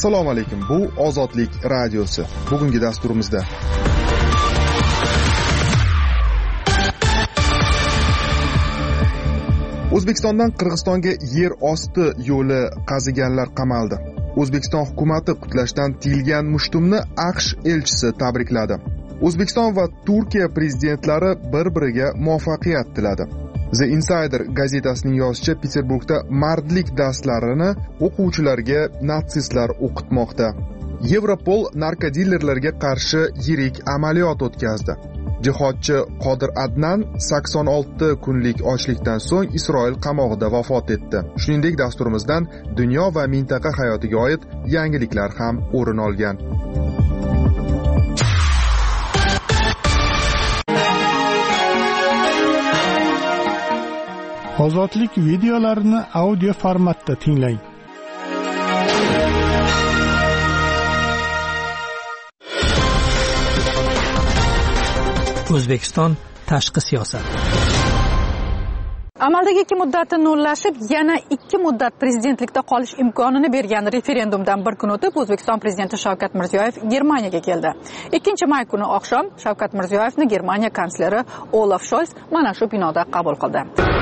Assalomu alaykum. Bu Ozodlik radiosi. Bugungi dasturimizda O'zbekistondan Qirg'izistonga yer osti yo'li qaziganlar qamaldi. O'zbekiston hukumatı qutlashdan tiyilgan mushtumni AQSh elchisi tabrikladi. O'zbekiston va Turkiya prezidentlari bir-biriga muvaffaqiyat tiladi. The Insider gazetasining yozishicha, Peterburgda mardlik darslarini o'quvchilarga natsistlar o'qitmoqda. Europol narkodillerlarga qarshi yirik amaliyot o'tkazdi. Jihodchi Qodir Adnan 86 kunlik ochlikdan so'ng Isroil qamog'ida vafot etdi. Shuningdek, dasturimizdan dunyo va mintaqa hayotiga oid yangiliklar ham o'rin olgan. Ozodlik videolarini audio formatda tinglang. O'zbekiston tashqi siyosat. Amaldagi 2 muddatni nullashib, yana 2 muddat prezidentlikda qolish imkonini bergan referendumdan bir kun o'tib, O'zbekiston prezidenti Shavkat Mirziyoyev Germaniyaga keldi. 2-may kuni oqshom Shavkat Mirziyoyevni Germaniya kansleri Olaf Scholz mana shu binoda qabul qildi.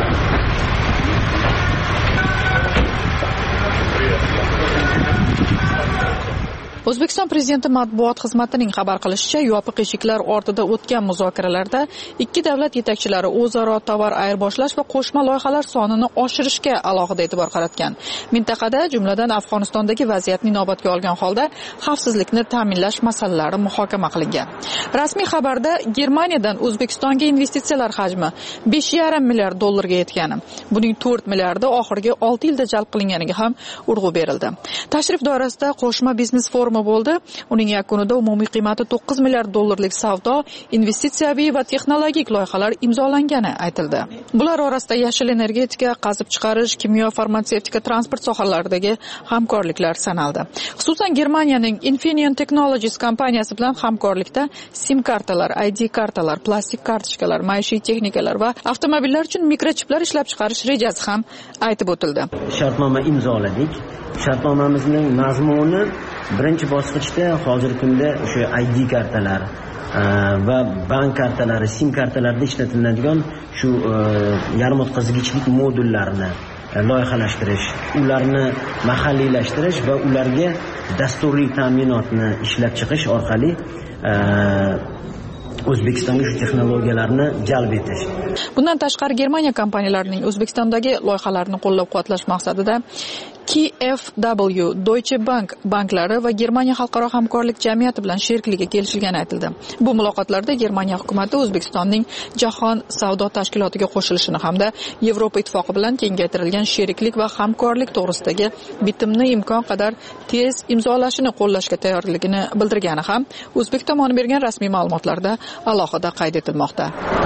O'zbekiston prezidenti matbuot xizmatining xabar qilishicha, yopiq eshiklar ortida o'tgan muzokaralarda ikki davlat yetakchilari o'zaro tovar ayirboshlash va qo'shma loyihalar sonini oshirishga alohida e'tibor qaratgan. Mintaqada, jumladan Afg'onistondagi vaziyatni inobatga olgan holda xavfsizlikni ta'minlash masalalari muhokama qilingan. Rasmiy xabarda Germaniyadan O'zbekistonga investitsiyalar hajmi 5,5 milliard dollarga yetgani, buning 4 milliardi oxirgi 6 yilda jalb qilinganiga ham urg'u berildi. Tashrif doirasida qo'shma biznes forumi bo'ldi. Uning yakunida umumiy qiymati 9 milliard dollarlik savdo, investitsiyaviy va texnologik loyihalar imzolangani aytildi. Bular orasida yashil energetika, qazib chiqarish, kimyo, farmatsevtika, transport sohalaridagi hamkorliklar sanaldi. Xususan Germaniyaning Infineon Technologies kompaniyasi bilan hamkorlikda SIM kartalar, ID kartalar, plastik kartochkalar, maishiy texnikalar va avtomobillar uchun mikrochiplar ishlab chiqarish rejasi ham aytib o'tildi. Shartnoma imzoladik. Shartnomamizning mazmuni birinchi bosqichda hozirgi kunda o'sha ID kartalar va bank kartalari, SIM kartalarida ishlatiladigan shu yarim o'tkazgichlik modullarini loyihalashtirish, ularni mahalliylashtirish va ularga dasturiy ta'minotni ishlab chiqish orqali O'zbekistonga shu texnologiyalarni jalb etish. Bundan tashqari Germaniya kompaniyalarining O'zbekistondagi loyihalarini qo'llab-quvvatlash maqsadida KfW, Deutsche Bank banklari va Germaniya xalqaro hamkorlik jamiyati bilan sheriklikka kelishilgani aytildi. Bu muloqotlarda Germaniya hukumatı O'zbekistonning Jahon savdo tashkilotiga qo'shilishini hamda Yevropa ittifoqi bilan kengaytirilgan sheriklik va hamkorlik to'g'risidagi bitimni imkon qadar tez imzolashini qo'llashga tayyorligini bildirgani ham O'zbek tomoni bergan rasmiy ma'lumotlarda alohida qayd etilmoqda.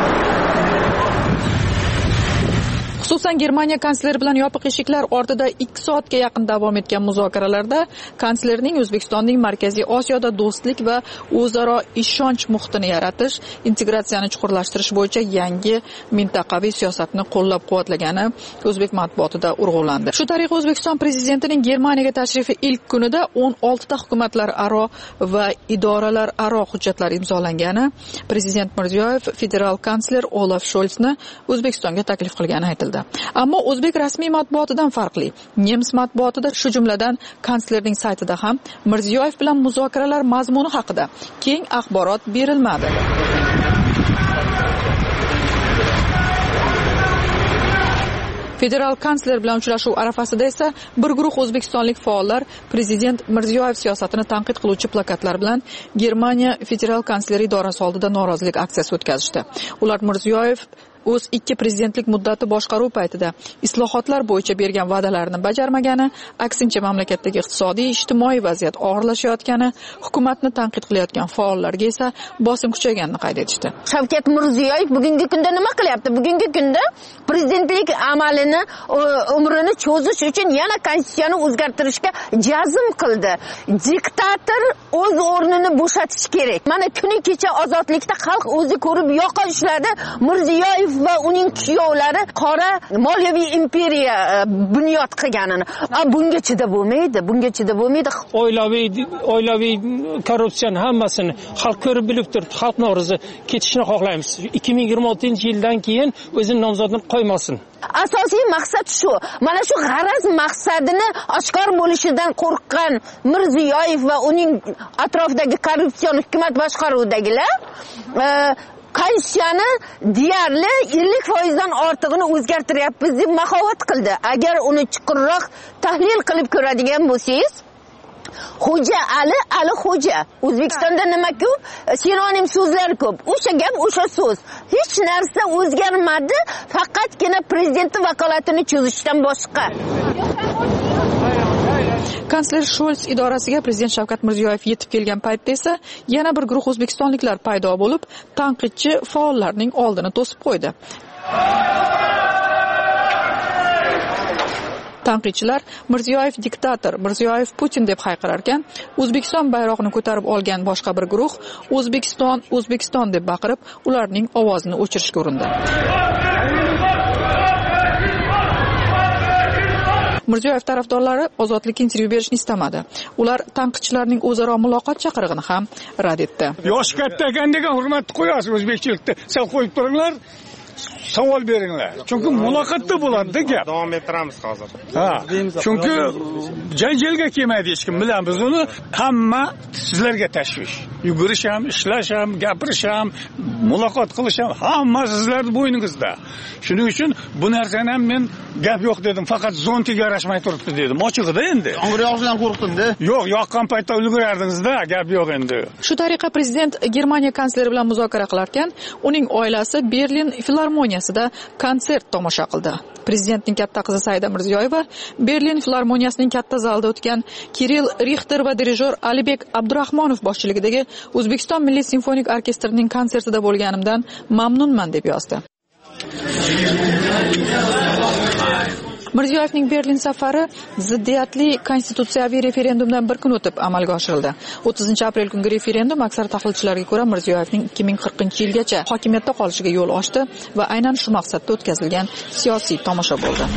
Xususan Germaniya kansleri bilan yopiq eshiklar ortida 2 soatga yaqin davom etgan muzokaralarda kanslerning O'zbekistonning Markaziy Osiyoda do'stlik va o'zaro ishonch muhitini yaratish, integratsiyani chuqurlashtirish bo'yicha yangi mintaqaviy siyosatni qo'llab-quvvatlagani o'zbek matbuotida urg'ulandi. Shu tariqa O'zbekiston prezidentining Germaniyaga tashrifi ilk kunida 16 ta hukumatlararo va idoralararo hujjatlar imzolangani, prezident Mirziyoyev federal kansler Olaf Scholzni O'zbekistonga taklif qilgani aytildi. Ammo o'zbek rasmiy matbuotidan farqli, nemis matbuotida, shu jumladan kanslerning saytida ham Mirziyoyev bilan muzokaralar mazmuni haqida keng axborot berilmadi. Federal kansler bilan uchrashuv arafasida esa bir guruh o'zbekistonlik faollar prezident Mirziyoyev siyosatini tanqid qiluvchi plakatlar bilan Germaniya federal kansleri idorasi oldida norozilik aksiyasi o'tkazishdi. Ular Mirziyoyev o'z 2 prezidentlik muddati boshqaruv paytida islohotlar bo'yicha bergan va'dalarini bajarmagani, aksincha mamlakatdagi iqtisodiy, ijtimoiy vaziyat og'irlashayotgani, hukumatni tanqid qilayotgan faollarga esa bosim kuchayganini qayd etishdi. Shavkat Mirziyoyev bugungi kunda nima qilyapti? Bugungi kunda prezidentlik amalini, umrini cho'zish uchun yana konstitutsiyani o'zgartirishga jazm qildi. Diktator o'z o'rnini bo'shatish kerak. Mana kuni kecha ozodlikda xalq o'zi ko'rib yo'qolishlarda Mirziyoyev va uning kuyovlari qora moliyaviy imperiya bunyod qilganini. Bunga chidab bo'lmaydi, Oilaviy korrupsiyani hammasini xalq ko'rib bilib turibdi. Xalq norozi ketishini xohlaymiz. 2026-yildan keyin o'zining nomzodini qo'ymasin. Asosiy maqsad shu. Mana shu g'araz maqsadini oshkor bo'lishidan qo'rqqan Mirziyoyev va uning atrofidagi korrupsion hukumat boshqaruvidagilar Konstitutsiyani deyarli 50% ortig'ini o'zgartiryapmiz deb mahovat qildi. Agar uni chuqurroq tahlil qilib ko'radigan bo'lsangiz, Xo'ja Ali Xo'ja. O'zbekistonda nima ko'p? Sinonim so'zlar ko'p. O'sha gap, o'sha so'z. Hech narsa o'zgarmadi, faqatgina prezidentning vakolatini cho'zishdan boshqa. Kansler Scholz idorasiga prezident Shavkat Mirziyoyev yetib kelgan paytda esa yana bir guruh o'zbekistonliklar paydo bo'lib, tanqidchi faollarning oldini to'sib qo'ydi. Tanqidchilar Mirziyoyev diktator, Mirziyoyev Putin deb hayqirar ekan, O'zbekiston bayrog'ini ko'tarib olgan boshqa bir guruh O'zbekiston deb baqirib, ularning ovozini o'chirishga urindi. Mirziyoyev tarafdorlari ozodlikka intervyu berishni istamadi. Ular tanqidchilarning o'zaro muloqot chaqirig'ini ham rad etdi. Yosh katta ekan degan hurmatni qo'yasiz o'zbekchilikda. Sal qo'yib turinglar. Savol beringlar. Chunki muloqotda bo'ladi gap. Davom ettiramiz hozir. Chunki janjalga kelmaydi hech kim bilan biz uni hamma sizlarga tashvish. Yugurish ham, ishlash ham, gapirish ham, muloqot qilish ham hamma sizlarning bo'yningizda. Shuning uchun bu narsani ham men gap yo'q dedim, faqat zontiga yarashmay turibdi dedim. Ochig'ida endi. Yomg'ir yog'ishidan qo'rqdim-da. Yo'q, yoqqan paytda ulgurardingiz-da, gap yo'q endi. Shu tariqa prezident Germaniya kansleri bilan muzokara qilar ekan, uning oilasi Berlin filarmoniyasida konsert tomosha qildi. Prezidentning katta qizi Saida Mirziyoyeva Berlin filarmoniyasining katta zalida o'tgan Kirill Richter va dirijor Alibek Abdurahmonov boshchiligidagi O'zbekiston Milliy simfonik orkestrining konsertida bo'lganimdan mamnunman deb yozdi. Mirziyoyevning Berlin safari ziddiyatli konstitutsiyaviy referendumdan bir kun o'tib amalga oshirildi. 30-aprel kungi referendum aksar tahlilchilarga ko'ra Mirziyoyevning 2040-yilgacha hokimiyatda qolishiga yo'l ochdi va aynan shu maqsadda o'tkazilgan siyosiy tomosha bo'ldi.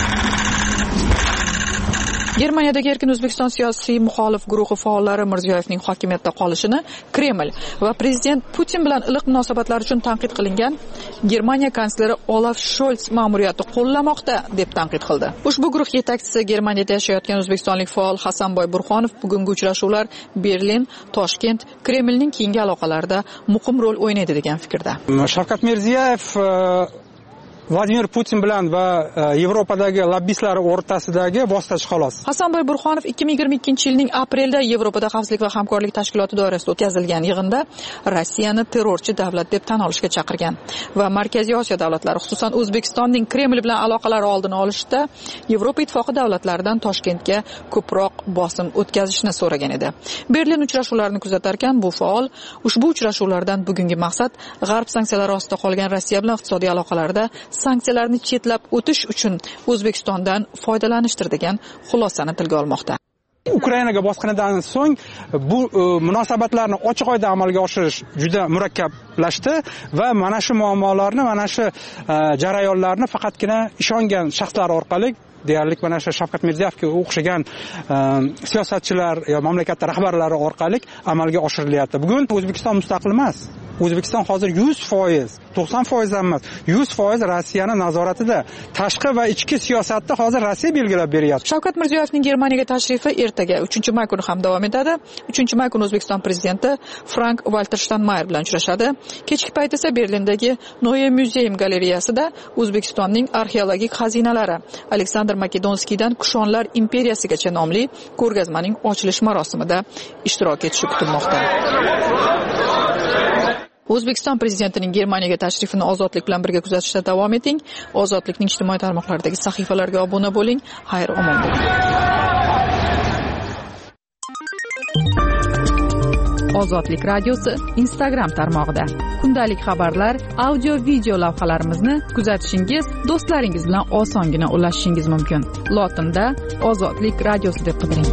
Germaniyadagi Erkin O'zbekiston siyosiy muxolif guruhi faollari Mirziyoyevning hokimiyatda qolishini Kreml va prezident Putin bilan iliq munosabatlar uchun tanqid qilingan Germaniya kansleri Olaf Scholz ma'muriyati qo'llamoqda deb tanqid qildi. Ushbu guruh yetakchisi Germaniyada yashayotgan o'zbekistonlik faol Hasanboy Burxonov bugungi uchrashuvlar Berlin, Toshkent, Kremlning keyingi aloqalarida muhim rol o'ynaydi degan fikrda. Shavkat Mirziyoyev Vladimir Putin bilan va Yevropadagi lobbistlari o'rtasidagi vositachi xolos. Hasanboy Burxonov 2022-yilning aprelda Yevropada xavfsizlik va hamkorlik tashkiloti doirasida o'tkazilgan yig'inda Rossiyani terrorchi davlat deb tan olishga chaqirgan va Markaziy Osiyo davlatlari, xususan O'zbekistonning Kreml bilan aloqalari oldini olishda Yevropa ittifoqi davlatlaridan Toshkentga ko'proq bosim o'tkazishni so'ragan edi. Berlin uchrashuvlarini kuzatar ekan bu faol ushbu uchrashuvlardan bugungi maqsad G'arb sanksiyalari ostida qolgan Rossiya bilan iqtisodiy aloqalarda sanksiyalarni chetlab o'tish uchun O'zbekistondan foydalanishdir degan xulosani tilga olmoqda. Ukrainaga bosqinidan so'ng bu munosabatlarni ochiq oyda amalga oshirish juda murakkablashdi va mana shu muammolarni, mana shu jarayonlarni faqatgina ishongan shaxslar orqali deyarli mana shu Shavkat Mirziyoyevga o'xshagan siyosatchilar yo mamlakat rahbarlari orqali amalga oshirilyapti. Bugun O'zbekiston mustaqil emas. O'zbekiston hozir 100%, 90% emas, 100% Rossiyani nazoratida. Tashqi va ichki siyosatni hozir Rossiya belgilab beryapti. Shavkat Mirziyoyevning Germaniyaga tashrifi ertaga 3-may kuni ham davom etadi. 3-may kuni O'zbekiston prezidenti Frank-Walter Steinmeier bilan uchrashadi. Kechki payt esa Berlindagi Neue Museum galereyasida O'zbekistonning arxeologik xazinalari Aleksandr Makedonskiydan Kushonlar imperiyasigacha nomli ko'rgazmaning ochilish marosimida ishtirok etishi kutilmoqda. O'zbekiston prezidentining Germaniyaga tashrifini Ozodlik bilan birga kuzatishda davom eting. Ozodlikning ijtimoiy tarmoqlardagi sahifalarga obuna bo'ling. Xayr, omon bo'ling. Ozodlik radiosi Instagram tarmog'ida. Kundalik xabarlar, audio, video lavhalarimizni kuzatishingiz, do'stlaringiz bilan osongina ulashishingiz mumkin. Lotinda Ozodlik radiosi deb qidiring.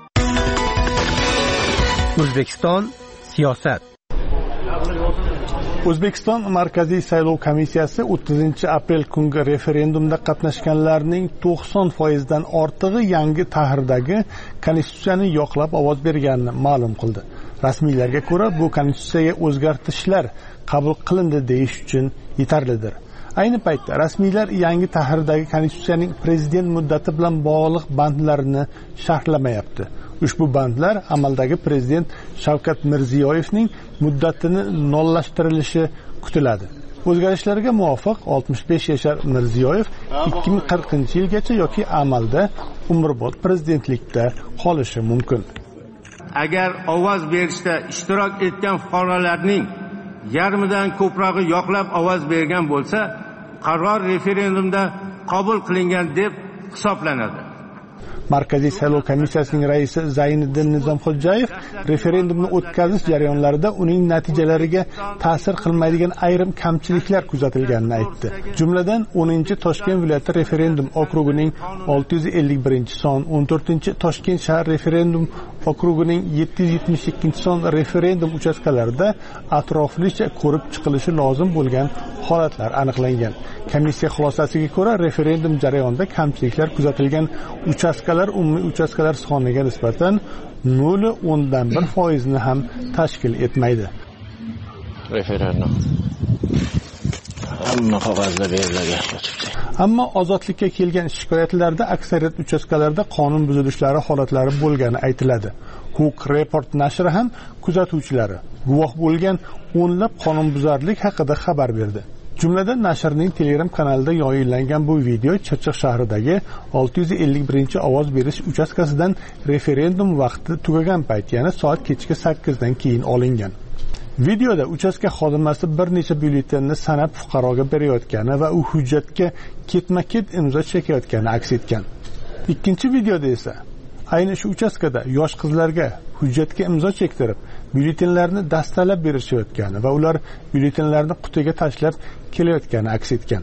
O'zbekiston siyosat. O'zbekiston Markaziy saylov komissiyasi 30-aprel kungi referendumda qatnashganlarning 90% dan ortig'i yangi tahrirdagi konstitutsiyani yoqlab ovoz berganini ma'lum qildi. Rasmiylarga ko'ra, bu konstitutsiyaga o'zgartishlar qabul qilindi deyish uchun yetarlidir. Ayni paytda rasmiylar yangi tahrirdagi konstitutsiyaning prezident muddati bilan bog'liq bandlarini sharhlamayapti. Ushbu bandlar amaldagi prezident Shavkat Mirziyoyevning muddatini nollashtirilishi kutiladi. O'zgarishlarga muvofiq 65 yashar Mirziyoyev 2040-yilgacha yoki amalda umrbod prezidentlikda qolishi mumkin. Agar ovoz berishda ishtirok etgan fuqarolarning yarmidan ko'prog'i yoqlab ovoz bergan bo'lsa, qaror referendumda qabul qilingan deb hisoblanadi. Markaziy saylov komissiyasining raisi Zayniddin Nizomxo'jayev referendumni o'tkazish jarayonlarida uning natijalariga ta'sir qilmaydigan ayrim kamchiliklar kuzatilganini aytdi. Jumladan 10-Toshkent viloyati referendum okrugining 651-son, 14-Toshkent shahar referendum okrugining 772-son referendum uchastkalarida atroflicha ko'rib chiqilishi lozim bo'lgan holatlar aniqlangan. Komissiya xulosasiga ko'ra, referendum jarayonida kamchiliklar kuzatilgan uchastkalar umumiy uchastkalar soniga nisbatan 0.1% ni ham tashkil etmaydi. Referendum hamma qog'ozda berilgan. Ammo ozodlikka kelgan shikoyatlarda aksariyat uchastkalarda qonun buzilishlari holatlari bo'lgani aytiladi. Huquq Report nashri ham kuzatuvchilari guvoh bo'lgan o'nlab qonunbuzarlik haqida xabar berdi. Jumladan nashrning Telegram kanalida yoyinlangan bu video Chirchiq shahridagi 651-ovoz berish uchastkasidan referendum vaqti tugagan payt, ya'ni soat kechki 8 dan keyin olingan. Videoda uchastka xodimasi bir necha byulletenni sanab fuqaroga berayotgani va u hujjatga ketma-ket imzo chekayotgani aks etgan. Ikkinchi videoda esa ayni shu uchastkada yosh qizlarga hujjatga imzo chektirib, byulletenlarni dastalab berishayotgani va ular byulletenlarni qutiga tashlab kelayotgani aks etgan.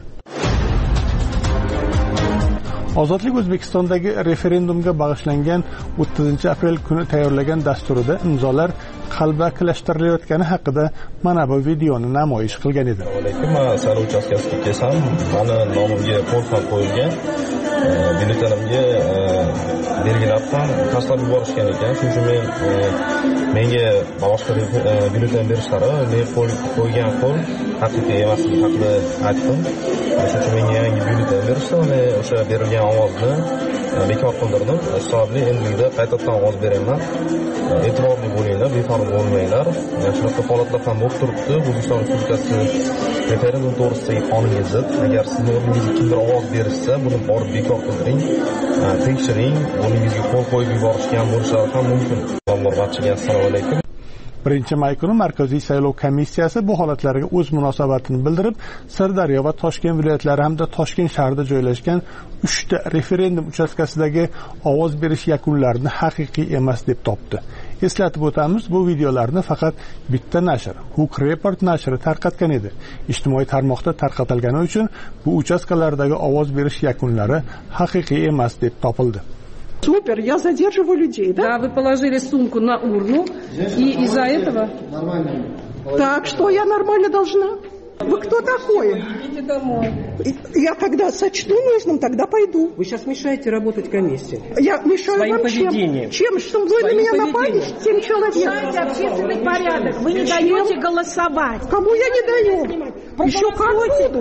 Ozodlik O'zbekistondagi referendumga bag'ishlangan 30-aprel kuni tayyorlagan dasturida imzolar qalbakilashtirilayotgani haqida mana bu videoni namoyish qilgan edi. Men saylov uchastkasiga kelsam, mani nomimga qo'l ham qo'yilgan. Byulletenimga belgilab ham tashlab yuborishgan ekan. Shuning uchun menga boshqa byulleten berishlari, men qo'ygan qo'l haqiqiy emasligi haqida aytdim. Shuning uchun menga yangi byulleten berishdi. Men o'sha berilgan ovozni bekor qildirdim. Hisobli endi qaytadan ovoz beraman. E'tiborli bo'linglar, befarq bo'lmanglar. Shunaqa holatlar ham bo'lib turibdi. O'zbekiston Respublikasi referendum to'g'risidagi qonunga zid. Agar sizni o'rningizga kimdir ovoz berishsa, buni borib bekor qildiring, tekshiring, o'rningizga qo'l qo'yib yuborishgan bo'lishlari ham mumkin. Barchaga assalomu alaykum. 1-may kuni Markaziy saylov komissiyasi bu holatlarga o'z munosabatini bildirib, Sirdaryo va Toshkent viloyatlari hamda Toshkent shahrida joylashgan 3 ta referendum uchastkasidagi ovoz berish yakunlarini haqiqiy emas deb topdi. Eslatib o'tamiz, bu videolarni faqat bitta nashr, Huquq Report nashri tarqatgan edi. Ijtimoiy tarmoqda tarqatilgani uchun bu uchastkalardagi ovoz berish yakunlari haqiqiy emas deb topildi. Супер, я задерживаю людей, да? Да, вы положили сумку на урну, и из-за этого... Нормально. Так, что я нормально должна? Вы кто такой? Идите домой. Я когда сочту нужным, тогда пойду. Вы сейчас мешаете работать комиссии. Я мешаю своим вам поведением. Чем? Что вы на меня напали? 7 человек. Мешаете общественный порядок. Вы не даете голосовать. Кому я не даю? Еще как буду.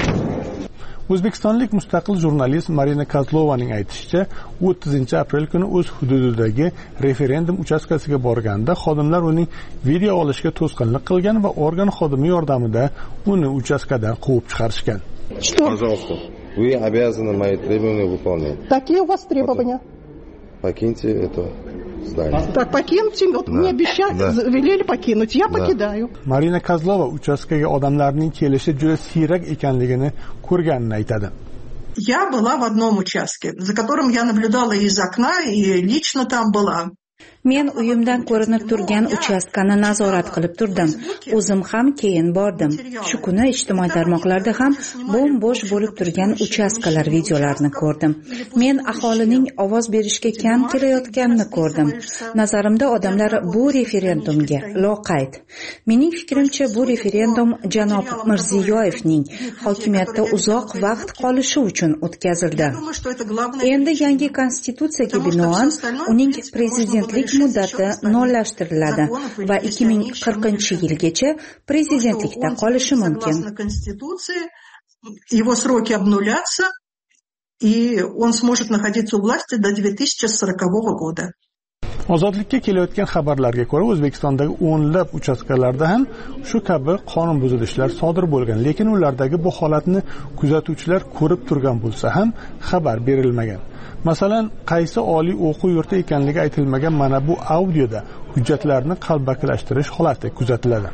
O'zbekistonlik mustaqil jurnalist Marina Kozlovaning aytishicha, 30-aprel kuni o'z hududidagi referendum uchastkasiga borganda xodimlar uning video olishga to'sqinlik qilgan va organ xodimi yordamida uni uchastkadan quvib chiqarishgan. Пожалуйста, вы обязаны мои требования выполнять. Какие у вас требования? Покиньте это здание. Так, покиньте. Вот да. Мне обещали, да. Велели покинуть. Я покидаю. Marina Kozlova uchastkaga odamlarning kelishi juda siyrak ekanligini ko'rganini aytadi. Я была в одном участке, за которым я наблюдала из окна и лично там была. Men uyimdan ko'rinib turgan uchastkani nazorat qilib turdim. O'zim ham keyin bordim. Shu kuni ijtimoiy tarmoqlarda ham bo'm-bo'sh bo'lib turgan uchastkalar videolarini ko'rdim. Men aholining ovoz berishga kam kelayotganini ko'rdim. Nazarimda odamlar bu referendumga loqayd. Mening fikrimcha bu referendum janob Mirziyoyevning hokimiyatda uzoq vaqt qolishi uchun o'tkazildi. Endi yangi konstitutsiyaga binoan uning prezidentlik muddati nollashtiriladi va 2040-yilgacha prezidentlikda qolishi mumkin. Его сроки обнулятся, и он сможет находиться у власти до 2040 года. Ozodlikka kelayotgan xabarlarga ko'ra, O'zbekistondagi o'nlab uchastkalarda ham shu kabi qonun buzilishlar sodir bo'lgan, lekin ulardagi bu holatni kuzatuvchilar ko'rib turgan bo'lsa ham xabar berilmagan. Masalan, qaysi oliy o'quv yurti ekanligi aytilmagan mana bu audioda hujjatlarni qalbakilashtirish holati kuzatiladi.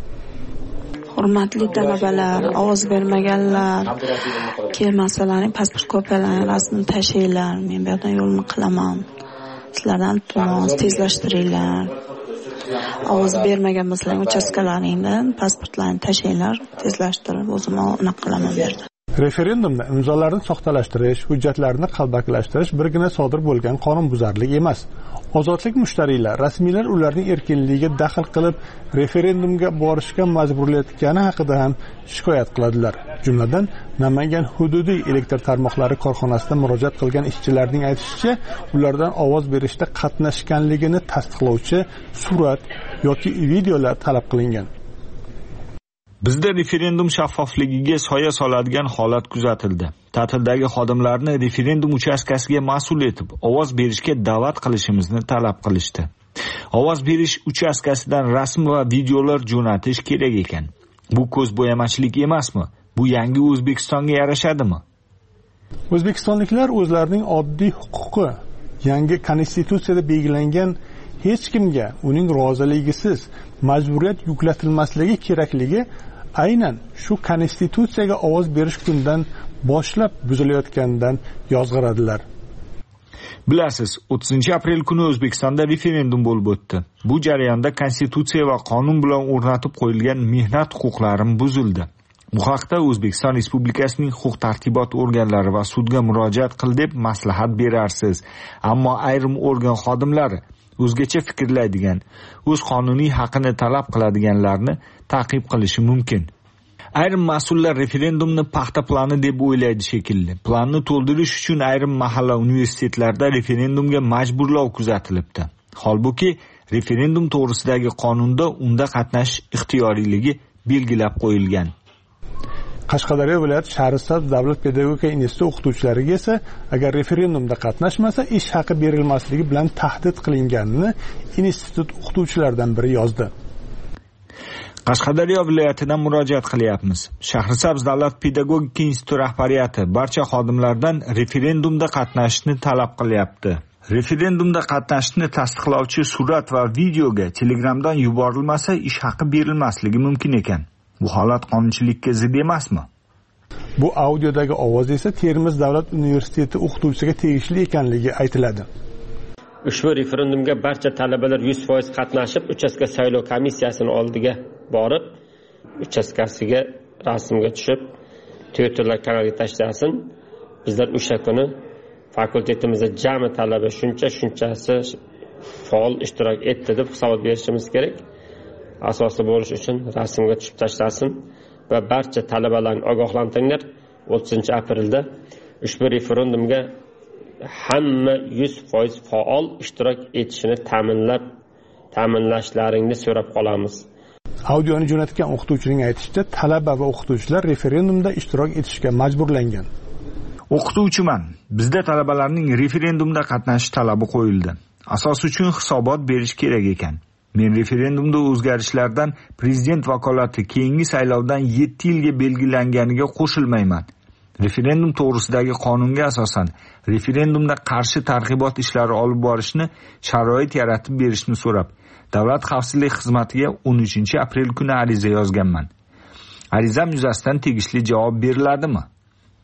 Hurmatli talabalar, ovoz bermaganlar, kelmasalaring pasport kopiyalaring rasmini tashlaylar. Men bu yerdan yo'lni qilaman. Sizlardan iltimos tezlashtiringlar. Ovoz bermagan bo'lsalaring uchastkalaringdan pasportlarni tashlanglar, tezlashtirib o'zim aniq qilaman bu yerda. Referendumda imzolarni soxtalashtirish, hujjatlarni qalbakilashtirish birgina sodir bo'lgan qonunbuzarlik emas. Ozodlik mushtariylar, rasmiylar ularning erkinligiga daxl qilib, referendumga borishga majburlayotgani haqida ham shikoyat qiladilar. Jumladan, Namangan hududiy elektr tarmoqlari korxonasida murojaat qilgan ishchilarning aytishicha, ulardan ovoz berishda qatnashganligini tasdiqlovchi surat yoki videolar talab qilingan. Bizda referendum shaffofligiga soya soladigan holat kuzatildi. Ta'tildagi xodimlarni referendum uchastkasiga mas'ul etib, ovoz berishga da'vat qilishimizni talab qilishdi. Ovoz berish uchastkasidan rasm va videolar jo'natish kerak ekan. Bu ko'zbo'yamachilik emasmi? Bu yangi O'zbekistonga yarashadimi? O'zbekistonliklar o'zlarining oddiy huquqi yangi konstitutsiyada belgilangan hech kimga uning roziligisiz majburiyat yuklatilmasligi kerakligi aynan shu konstitutsiyaga ovoz berish kundan boshlab buzilayotganidan yozg'iradilar. Bilasiz, 30-aprel kuni O'zbekistonda referendum bo'lib o'tdi. Bu jarayonda konstitutsiya va qonun bilan o'rnatib qo'yilgan mehnat huquqlarim buzildi. Bu haqda O'zbekiston Respublikasining huquq-tartibot organlari va sudga murojaat qil deb maslahat berarsiz. Ammo ayrim organ xodimlari o'zgacha fikrlaydigan, o'z qonuniy haqini talab qiladiganlarni ta'qib qilishi mumkin. Ayrim mas'ullar referendumni paxta plani deb o'ylaydi shekilli. Planni to'ldirish uchun ayrim mahalla universitetlarda referendumga majburlov kuzatilibdi. Holbuki referendum to'g'risidagi qonunda unda qatnashish ixtiyoriyligi belgilab qo'yilgan. Qashqadaryo viloyat Shahrisabz davlat pedagogika instituti o'qituvchilariga esa agar referendumda qatnashmasa ish haqi berilmasligi bilan tahdid qilinganini institut o'qituvchilaridan biri yozdi. Qashqadaryo viloyatidan murojaat qilyapmiz. Shahrisabz davlat pedagogika instituti rahbariyati barcha xodimlardan referendumda qatnashishni talab qilyapti. Referendumda qatnashishni tasdiqlovchi surat va videoga Telegramdan yuborilmasa ish haqi berilmasligi mumkin ekan. Bu holat qonunchilikka zid emasmi? Bu audiodagi ovoz esa Termiz davlat universiteti o'qituvchisiga tegishli ekanligi aytiladi. Ushbu referendumga barcha talabalar 100% qatnashib, uchastka saylov komissiyasining oldiga borib, uchastkasiga rasmga tushib, Twitterlar kanaliga tashlasin. Bizlar o'sha kuni fakultetimizda jami talaba shunchasi faol ishtirok etdi deb hisobot berishimiz kerak. Asosi bo'lish uchun rasmga tushib tashlasin va barcha talabalarni ogohlantiringlar. 30-aprelda ushbu referendumga hamma 100% faol ishtirok etishini ta'minlashlaringni so'rab qolamiz. Audioni jo'natgan o'qituvchining aytishicha, talaba va o'qituvchilar referendumda ishtirok etishga majburlangan. O'qituvchiman. Bizda talabalarning referendumda qatnashish talabi qo'yildi. Asos uchun hisobot berish kerak ekan. Men referendumda o'zgarishlardan prezident vakolati keyingi saylovdan 7 yilga belgilanganiga qo'shilmayman. Referendum to'g'risidagi qonunga asosan referendumda qarshi targ'ibot ishlari olib borishni sharoit yaratib berishni so'rab, Davlat xavfsizlik xizmatiga 13-aprel kuni ariza yozganman. Arizam yuzasidan tegishli javob beriladimi?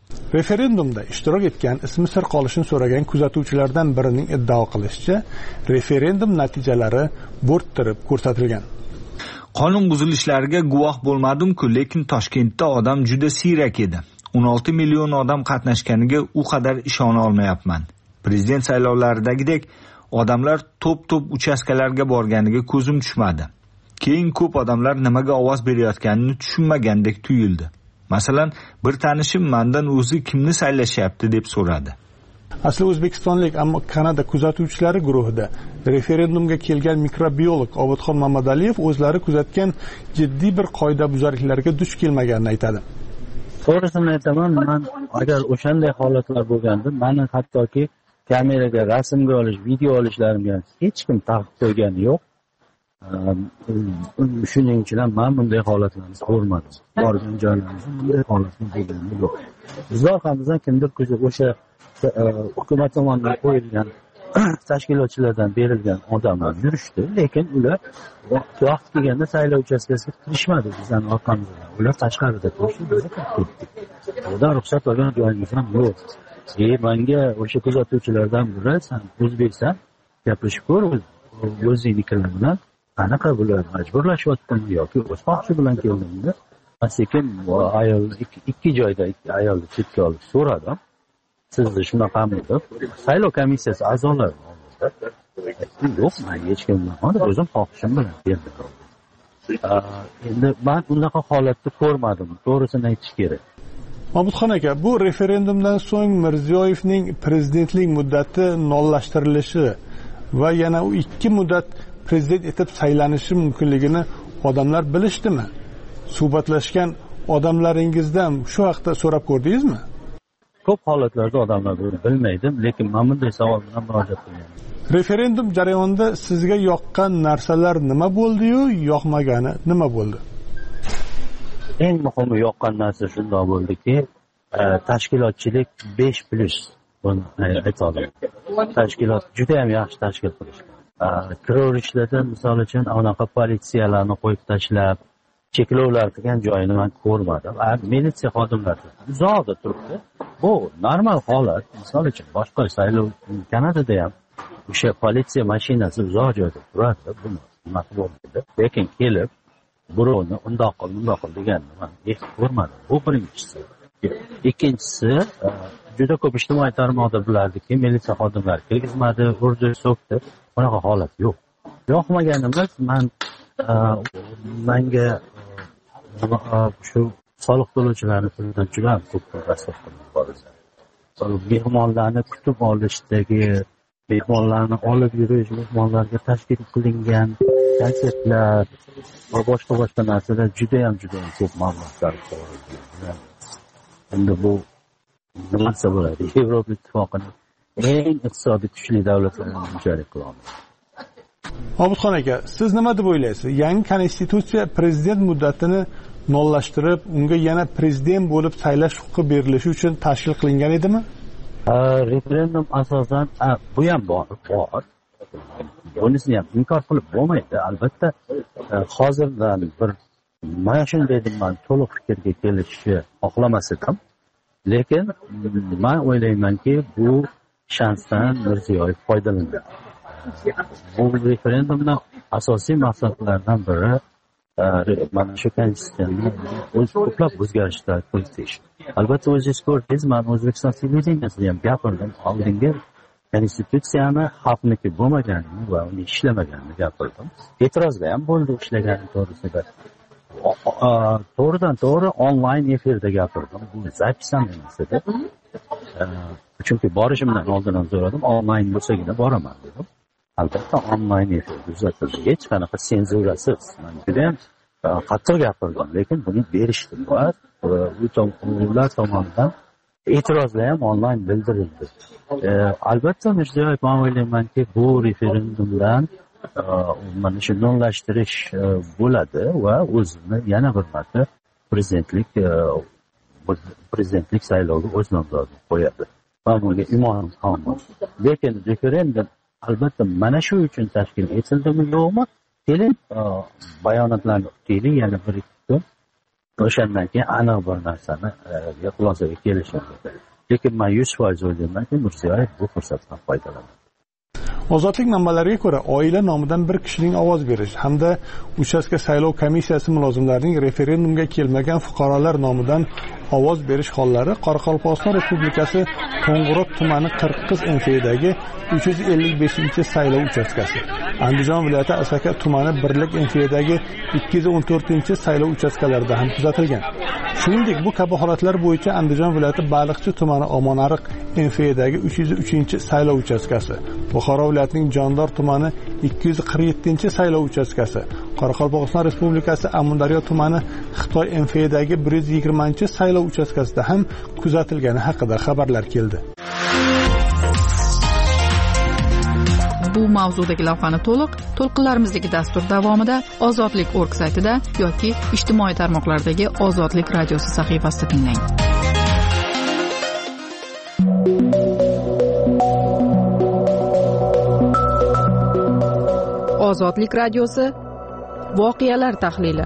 Referendumda ishtirok etgan ismi sir qolishini so'ragan kuzatuvchilardan birining iddao qilishicha, referendum natijalari bo'rttirib ko'rsatilgan. Qonun buzilishlariga guvoh bo'lmadim-ku, lekin Toshkentda odam juda siyrak edi. 16 million odam qatnashganiga u qadar ishona olmayapman. Prezident saylovlaridagidek odamlar to'p-to'p uchastkalarga borganiga ko'zim tushmadi. Keyin ko'p odamlar nimaga ovoz berayotganini tushunmagandek tuyuldi. Masalan, bir tanishim mendan o'zi kimni saylashyapti deb so'radi. Asli o'zbekistonlik, ammo Kanada kuzatuvchilari guruhida referendumga kelgan mikrobiolog Obodxon Mamadaliyev o'zlari kuzatgan jiddiy bir qoidabuzarliklarga duch kelmaganini aytadi. To'g'risini aytaman, men agar o'shanday holatlar bo'lganda, meni hattoki kameraga rasmga olish, video olishlarimga hech kim taqiq qo'ygani yo'q. Shuning uchun ham men bunday holatlarni ko'rmadim. Borgan joylarimizda bunday holatlar bo'lgani yo'q. Bizlar ham kimdir o'sha hukumat tomonidan qo'yilgan tashkilotchilardan berilgan odamlar yurishdi, lekin ular vaqt kelganda saylov uchastkasiga kirishmadi bizdan orqamizda. Ular tashqarida turishdi, biz ketdik. Ular ruxsat olgan joyimiz ham yo'q. Menga o'sha kuzatuvchilardan biri, sen o'zbeksan, gapirishib ko'r o'zingnikilar bilan, qanaqa bular majburlashyaptimi yoki o'z xohishi bilan keldingmi? Men sekin ayol ikki joyda ayolni chetga olib so'radim. Sizni shunaqami deb saylov komissiyasi a'zolari yo'q, men hech kim bilan o'zim xohishim bilan berdim. Endi men bunaqa holatni ko'rmadim, to'g'risini aytish kerak. Obodxon aka, bu referendumdan so'ng Mirziyoyevning prezidentlik muddati nollashtirilishi va yana u 2 muddat prezident etib saylanishi mumkinligini odamlar bilishdimi? Suhbatlashgan odamlaringizdan shu haqda so'rab ko'rdingizmi? Ko'p holatlarda odamlar buni bilmaydi, lekin men bunday savol bilan murojaat qilganman. Referendum jarayonida sizga yoqqan narsalar nima bo'ldi-yu, yoqmagani nima bo'ldi? Eng muhimi yoqqan narsa shunday bo'ldiki, tashkilotchilik 5+ buni aytolmayman. Tashkilot juda ham yaxshi tashkil qilishgan. Kiraverishlarda misol uchun anaqa politsiyalarni qo'yib tashlab, cheklovlar qilgan joyini men ko'rmadim. Militsiya xodimlari uzoqda turibdi. Bu normal holat. Misol uchun boshqa saylov Kanadada ham o'sha politsiya mashinasi uzoq joyda turadi. Buni nima bo'ldi? Lekin kelib birovni undoq qil deganni men hech ko'rmadim. Bu birinchisi. Ikkinchisi, juda ko'p ijtimoiy tarmoqda bilardiki, militsiya xodimlari kirgizmadi, urdi, so'kdi. Bunaqa holat yo'q. Yoqmaganimiz menga shu soliq to'lovchilarning puldan juda ko'p masraf qilib boradi. Mehmonlarni kutib olishdagi, mehmonlarni olib yurish, mehmonlarga tashkil qilingan konsertlar va boshqa narsalar juda ham ko'p mablag' sarf qilinadi. Endi bu nima bo'ladi? Yevropa Ittifoqining eng iqtisodiy kuchli davlatlaridan bunchalik qiladi. Obodxon aka, siz nima deb o'ylaysiz? Yangi konstitutsiya prezident muddatini nollashtirib, unga yana prezident bo'lib saylash huquqi berilishi uchun tashkil qilingan edimi? Referendum asosan bu ham bor. Bunisini ham inkor qilib bo'lmaydi. Albatta, hozirdan bir mana shunday deb men to'liq fikrga kelishni xohlamas edim. Lekin men o'ylaymanki, bu shansdan Mirziyoyev foydalanadi. Bu referendumning asosiy maqsadlaridan biri mana shu konstitutsiyani ko'plab o'zgarishlar kiritish. Albatta, o'zingiz ko'rdingiz, men O'zbekiston televideniyasida ham gapirdim. Oldingi konstitutsiyani xalqniki bo'lmaganini va uni ishlamaganini gapirdim. E'tirozlar ham bo'ldi ishlagani to'g'risida. To'g'ridan to'g'ri onlayn efirda gapirdim. Bu zapis ham emas edi. Chunki borishimdan oldin ham so'radim, onlayn bo'lsagina boraman dedim. Albatta onlayn efir uzatildi. Hech qanaqa senzurasiz. Men juda ham qattiq gapirdim, lekin buni berishdi. Ular tomonidan e'tirozlar ham onlayn bildirildi. Albatta Mirziyoyev, men o'ylaymanki, bu referendumdan mana shu nollashtirish bo'ladi va o'zini yana bir marta prezidentlik sayloviga o'z nomzodini qo'yadi. Men bunga imonim ham bor. Lekin referendum albatta mana shu uchun tashkil etildimi yo'qmi? Keling, bayonotlarni o'qiylik yana bir ikki kun. o'shandan keyin aniq bir narsani xulosaga kelishim mumkin. Lekin men 100% o'ylaymanki, Mirziyoyev bu fursatdan foydalanadi. Ozodlik manbalariga ko'ra, oila nomidan bir kishining ovoz berish hamda uchastka saylov komissiyasi mulozimlarining referendumga kelmagan fuqarolar nomidan ovoz berish hollari Qoraqalpog'iston Respublikasi Qo'ng'irot tumani Qirqiz MFdagi 355-saylov uchastkasi, Andijon viloyati Asaka tumani Birlik MFdagi 214-saylov uchastkalarida ham kuzatilgan. Shuningdek, bu kabi holatlar bo'yicha Andijon viloyati Baliqchi tumani Omonariq MFdagi 303-saylov uchastkasi, Buxoro viloyatining Jondor tumani 247-saylov uchastkasi, Qoraqalpog'iston Respublikasi Amudaryo tumani Xitoy MFdagi 120-saylov uchastkasida ham kuzatilgani haqida xabarlar keldi. Bu mavzudagi lavhani to'lqinlarimizdagi dastur davomida Ozodlik.org saytida yoki ijtimoiy tarmoqlardagi Ozodlik radiosi sahifasida tinglang. Ozodlik radiosi voqealar tahlili.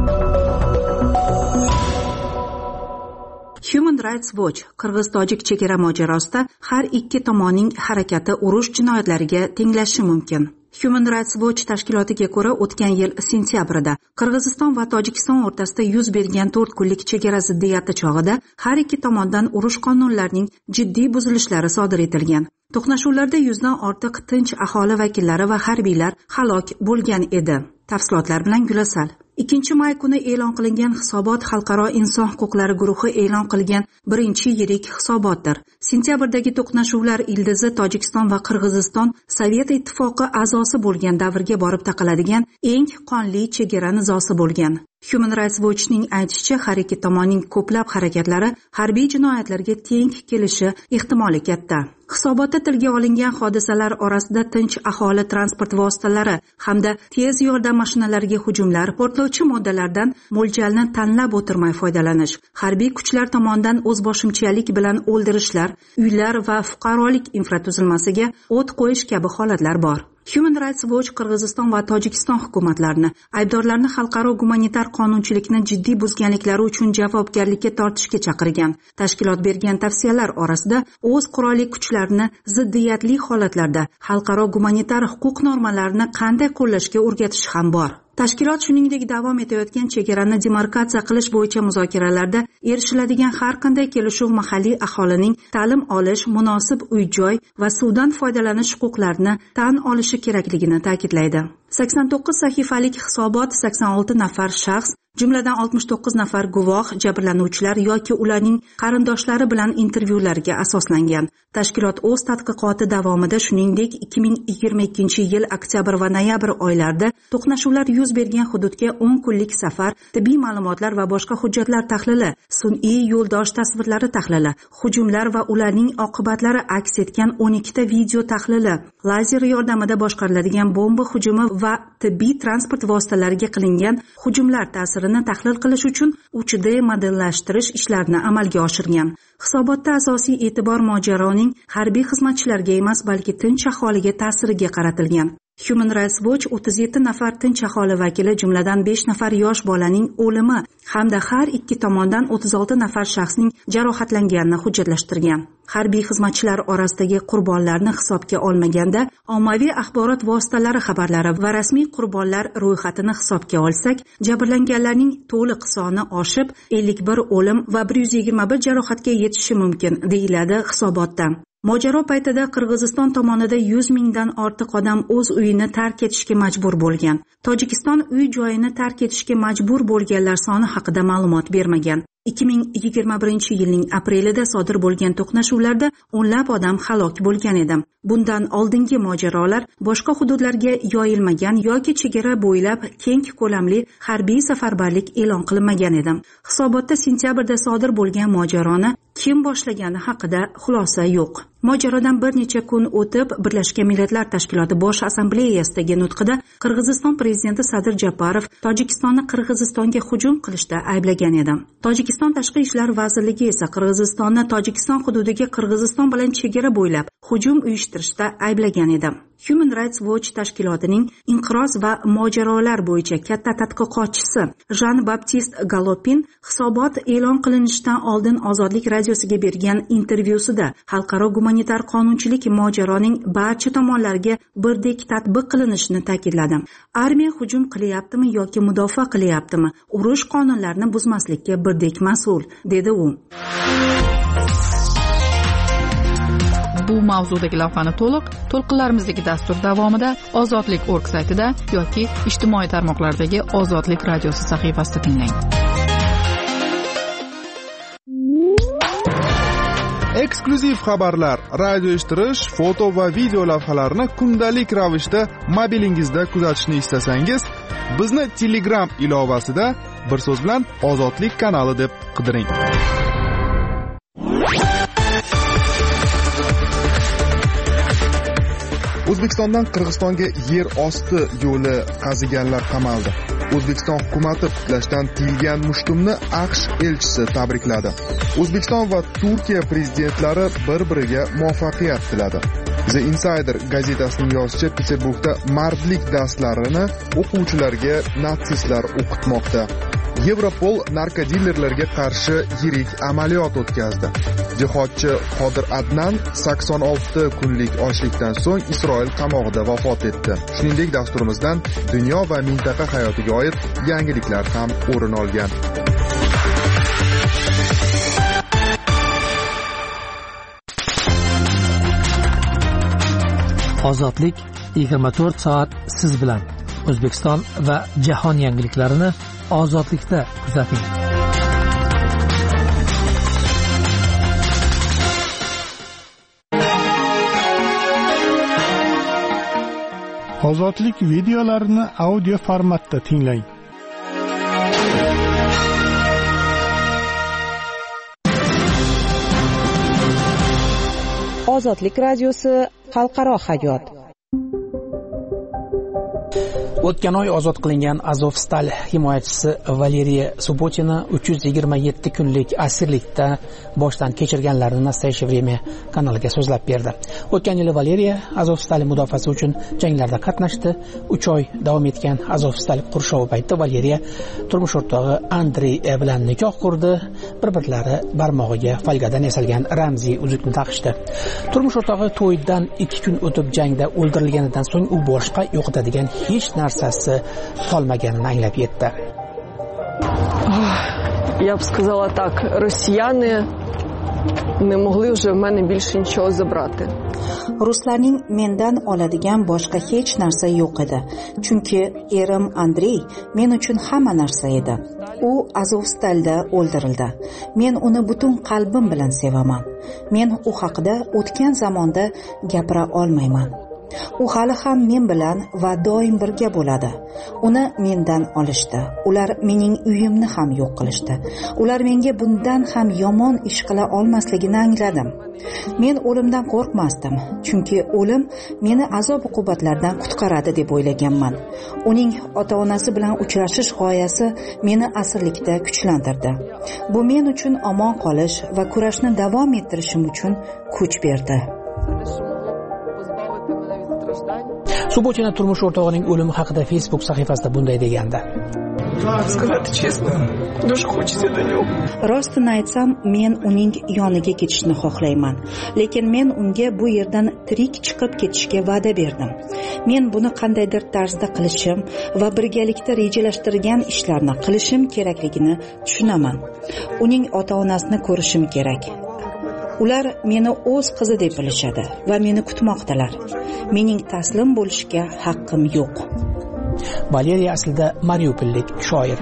Human Rights Watch qirg'iz-tojik chegara mojarosida har ikki tomonning harakati urush jinoyatlariga tenglashishi mumkin. Human Rights Watch tashkilotiga ko'ra, o'tgan yil sentyabrida Qirg'iziston va Tojikiston o'rtasida yuz bergan 4 kunlik chegara ziddiyati chog'ida har ikki tomondan urush qonunlarining jiddiy buzilishlari sodir etilgan. To'qnashuvlarda 100 dan ortiq tinch aholi vakillari va harbiylar halok bo'lgan edi. Tafsilotlar bilan Gulasal. 2-may kuni e'lon qilingan hisobot Xalqaro inson huquqlari guruhi e'lon qilgan birinchi yirik hisobotdir. Sentyabrdagi to'qnashuvlar ildizi Tojikiston va Qirg'iziston Sovet ittifoqi a'zosi bo'lgan davrga borib taqaladigan eng qonli chegara nizosi bo'lgan. Human Rights Watch'ning aytishicha, har ikki tomonning ko'plab harakatlari harbiy jinoyatlarga teng kelishi ehtimoli katta. Hisobotda tilga olingan hodisalar orasida tinch aholi transport vositalari hamda tez yordam mashinalariga hujumlar, portlovchi moddalardan mo'ljalni tanlab o'tirmay foydalanish, harbiy kuchlar tomonidan o'zboshimchalik bilan o'ldirishlar, uylar va fuqarolik infratuzilmasiga o't qo'yish kabi holatlar bor. Human Rights Watch Qirg'iziston va Tojikiston hukumatlarini aybdorlarni xalqaro gumanitar qonunchilikni jiddiy buzganliklari uchun javobgarlikka tortishga chaqirgan. Tashkilot bergan tavsiyalar orasida o'z qurolli kuchlarini ziddiyatli holatlarda xalqaro gumanitar huquq normalarini qanday qo'llashga o'rgatish ham bor. Tashkilot shuningdek davom etayotgan chegarani demarkatsiya qilish bo'yicha muzokaralarda erishiladigan har qanday kelishuv mahalliy aholining ta'lim olish, munosib uy-joy va suvdan foydalanish huquqlarini tan olishi kerakligini ta'kidlaydi. 89 sahifalik hisobot 86 nafar shaxs, jumladan 69 nafar guvoh, jabrlanuvchilar yoki ularning qarindoshlari bilan intervyularga asoslangan. Tashkilot o'z tadqiqoti davomida shuningdek 2022-yil oktyabr va noyabr oylarida to'qnashuvlar yuz bergan hududga 10 kunlik safar, tibbiy ma'lumotlar va boshqa hujjatlar tahlili, sun'iy yo'ldosh tasvirlari tahlili, hujumlar va ularning oqibatlari aks etgan 12 ta video tahlili, lazer yordamida boshqariladigan bomba hujumi va tibbiy transport vositalariga qilingan hujumlar ta'sirini tahlil qilish uchun 3D modellashtirish ishlarini amalga oshirgan. Hisobotda asosiy e'tibor mojaroning harbiy xizmatchilarga emas, balki tinch aholiga ta'siriga qaratilgan. Human Rights Watch 37 nafar tinch aholi vakili, jumladan 5 nafar yosh bolaning o'limi hamda har ikki tomondan 36 nafar shaxsning jarohatlanganini hujjatlashtirgan. Harbiy xizmatchilar orasidagi qurbonlarni hisobga olmaganda, ommaviy axborot vositalari xabarlari va rasmiy qurbonlar ro'yxatini hisobga olsak, jabrlanganlarning to'liq soni oshib 51 o'lim va 121 jarohatga yetishi mumkin, deyiladi hisobotda. Mojaro paytida Qirg'iziston tomonida 100 mingdan ortiq odam o'z uyini tark etishga majbur bo'lgan. Tojikiston uy-joyini tark etishga majbur bo'lganlar soni haqida ma'lumot bermagan. 2021-yilning aprelida sodir bo'lgan to'qnashuvlarda o'nlab odam halok bo'lgan edi. Bundan oldingi mojarolar boshqa hududlarga yoyilmagan yoki chegara bo'ylab keng ko'lamli harbiy safarbarlik e'lon qilinmagan edi. Hisobotda sentyabrda sodir bo'lgan mojaroni kim boshlagani haqida xulosa yo'q. Mojarodan bir necha kun o'tib, Birlashgan Millatlar Tashkiloti Bosh Assambleyasidagi nutqida Qirg'iziston prezidenti Sadir Japarov Tojikistonni Qirg'izistonga hujum qilishda ayblagan edi. Tojikiston Tashqi ishlar vazirligi esa Qirg'izistonni Tojikiston hududiga Qirg'iziston bilan chegara bo'ylab hujum uyushtirishda ayblagan edi. Human Rights Watch tashkilotining inqiroz va mojarolar bo'yicha katta tadqiqotchisi Jean-Baptiste Galopin hisobot e'lon qilinishidan oldin Ozodlik radiosiga bergan intervyusida xalqaro gumanitar qonunchilik mojaroning barcha tomonlarga birdek tatbiq qilinishini ta'kidladi. Armiya hujum qilyaptimi yoki mudofaa qilyaptimi, urush qonunlarini buzmaslikka birdek mas'ul, dedi u. Bu mavzudagi lavhani to'lqinlarimizdagi dastur davomida Ozodlik.org saytida yoki ijtimoiy tarmoqlardagi Ozodlik radiosi sahifasida tinglang. Eksklyuziv xabarlar, radio eshittirish, foto va video lavhalarni kundalik ravishda mobilingizda kuzatishni istasangiz, bizni Telegram ilovasida bir so'z bilan Ozodlik kanali deb qidiring. O'zbekistondan Qirg'izistonga yer osti yo'li qaziganlar qamaldi. O'zbekiston hukumati putlashdan tiyilgan mushtumni AQSh elchisi tabrikladi. O'zbekiston va Turkiya prezidentlari bir-biriga muvaffaqiyat tiladi. The Insider gazetasining yozishicha, Peterburgda mardlik darslarini o'quvchilarga natsistlar o'qitmoqda. Yevropol narkodillerlarga qarshi yirik amaliyot o'tkazdi. Jihodchi Qodir Adnan 86 kunlik ochlikdan so'ng Isroil qamog'ida vafot etdi. Shuningdek, dasturimizdan dunyo va mintaqa hayotiga oid yangiliklar ham o'rin olgan. Ozodlik 24 soat siz bilan. O'zbekiston va jahon yangiliklarini Ozodlikda kuzating. Ozodlik videolarini audio formatda tinglang. Ozodlik radiosi xalqaro hayot. O'tgan oy ozod qilingan Azovstal himoyachisi Valeriya Subotina 327 kunlik asirlikda boshdan kechirganlarini Nastoящее время kanaliga so'zlab berdi. O'tgan yili Valeriya Azovstal mudofaasi uchun janglarda qatnashdi. 3 oy davom etgan Azovstal qurshovi paytida Valeriya turmush o'rtog'i Andrey bilan nikoh qurdi. Bir-birlari barmog'iga folgadan yasalgan ramziy uzukni taqishdi. Turmush o'rtog'i to'ydan 2 kun o'tib jangda o'ldirilganidan so'ng u boshqa yo'qotadigan hech narsasi qolmaganini anglab yetdi. Я б сказала так, росіяни не могли вже в мене більше нічого забрати. Ruslarning mendan oladigan boshqa hech narsa yo'q edi. Chunki erim Andrey men uchun hamma narsa edi. U Azovstalda o'ldirildi. Men uni butun qalbim bilan sevaman. Men u haqida o'tgan zamonda gapira olmayman. U hali ham men bilan va doim birga bo'ladi. Uni mendan olishdi. Ular mening uyimni ham yo'q qilishdi. Ular menga bundan ham yomon ish qila olmasligini angladim. Men o'limdan qo'rqmasdim, chunki o'lim meni azob-uqubatlardan qutqaradi deb o'ylaganman. Uning ota-onasi bilan uchrashish g'oyasi meni asirlikda kuchlantirdi. Bu men uchun omon qolish va kurashni davom ettirishim uchun kuch berdi. Subotina turmush o'rtog'ining o'limi haqida Facebook sahifasida bunday degandi. Rostini aytsam, men uning yoniga ketishni xohlayman, lekin men unga bu yerdan tirik chiqib ketishga va'da berdim. Men buni qandaydir tarzda qilishim va birgalikda rejalashtirgan ishlarni qilishim kerakligini tushunaman. Uning ota-onasini ko'rishim kerak. Ular meni o'z qizi deb bilishadi va meni kutmoqdalar. Mening taslim bo'lishga haqqim yo'q. Valeriya aslida Mariupollik shoir.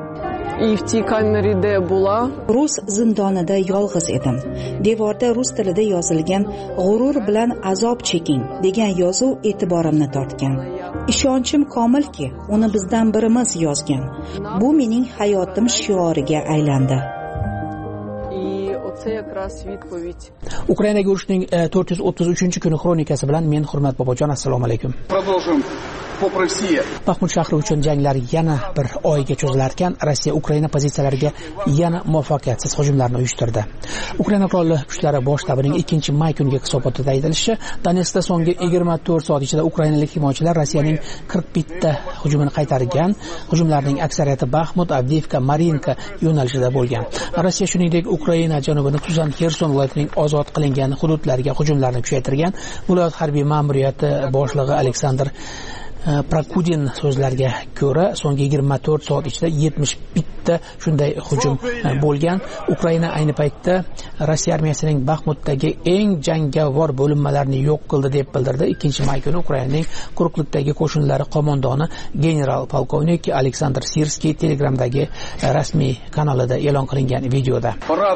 Rus zindonida yolg'iz edim. Devorda rus tilida yozilgan "G'urur bilan azob cheking" degan yozuv e'tiborimni tortgan. Ishonchim komilki, uni bizdan birimiz yozgan. Bu mening hayotim shioriga aylandi. Це якраз відповідь. Ukrainaga urushning 433-kuni xronikasi bilan men Hurmat Bobojon, assalomu alaykum. Продолжим попри все. Baxmut shahri uchun janglar yana bir oyga cho'zilarkan, Rossiya Ukraina pozitsiyalariga yana muvaffaqiyatsiz hujumlarni uyushtirdi. Ukraina qurolli kuchlari bosh shtabining 2-may kungi hisobotida aytilishicha, Donetskda so'nggi 24 soat ichida ukrainalik himoyachilar Rossiyaning 41 ta hujumini qaytargan. Hujumlarning aksariyati Baxmut, Avdiivka, Marinka yo'nalishida bo'lgan. Rossiya shuningdek Ukraina janubini Tuzan, Xerson viloyatining ozod qilingan hududlariga hujumlarni kuchaytirgan. Viloyat harbiy ma'muriyati boshlig'i Aleksandr Prakudin so'zlariga ko'ra, so'nggi 24 soat ichida 71 ta shunday hujum bo'lgan. Ukraina ayni paytda Rossiya armiyasining Baxmutdagi eng jangovar bo'linmalarini yo'q qildi deb bildirdi. 2-may kuni Ukrainaning quruqlikdagi qo'shinlari qo'mondoni general polkovnik Aleksandr Sirskiy Telegramdagi rasmiy kanalida e'lon qilingan videoda.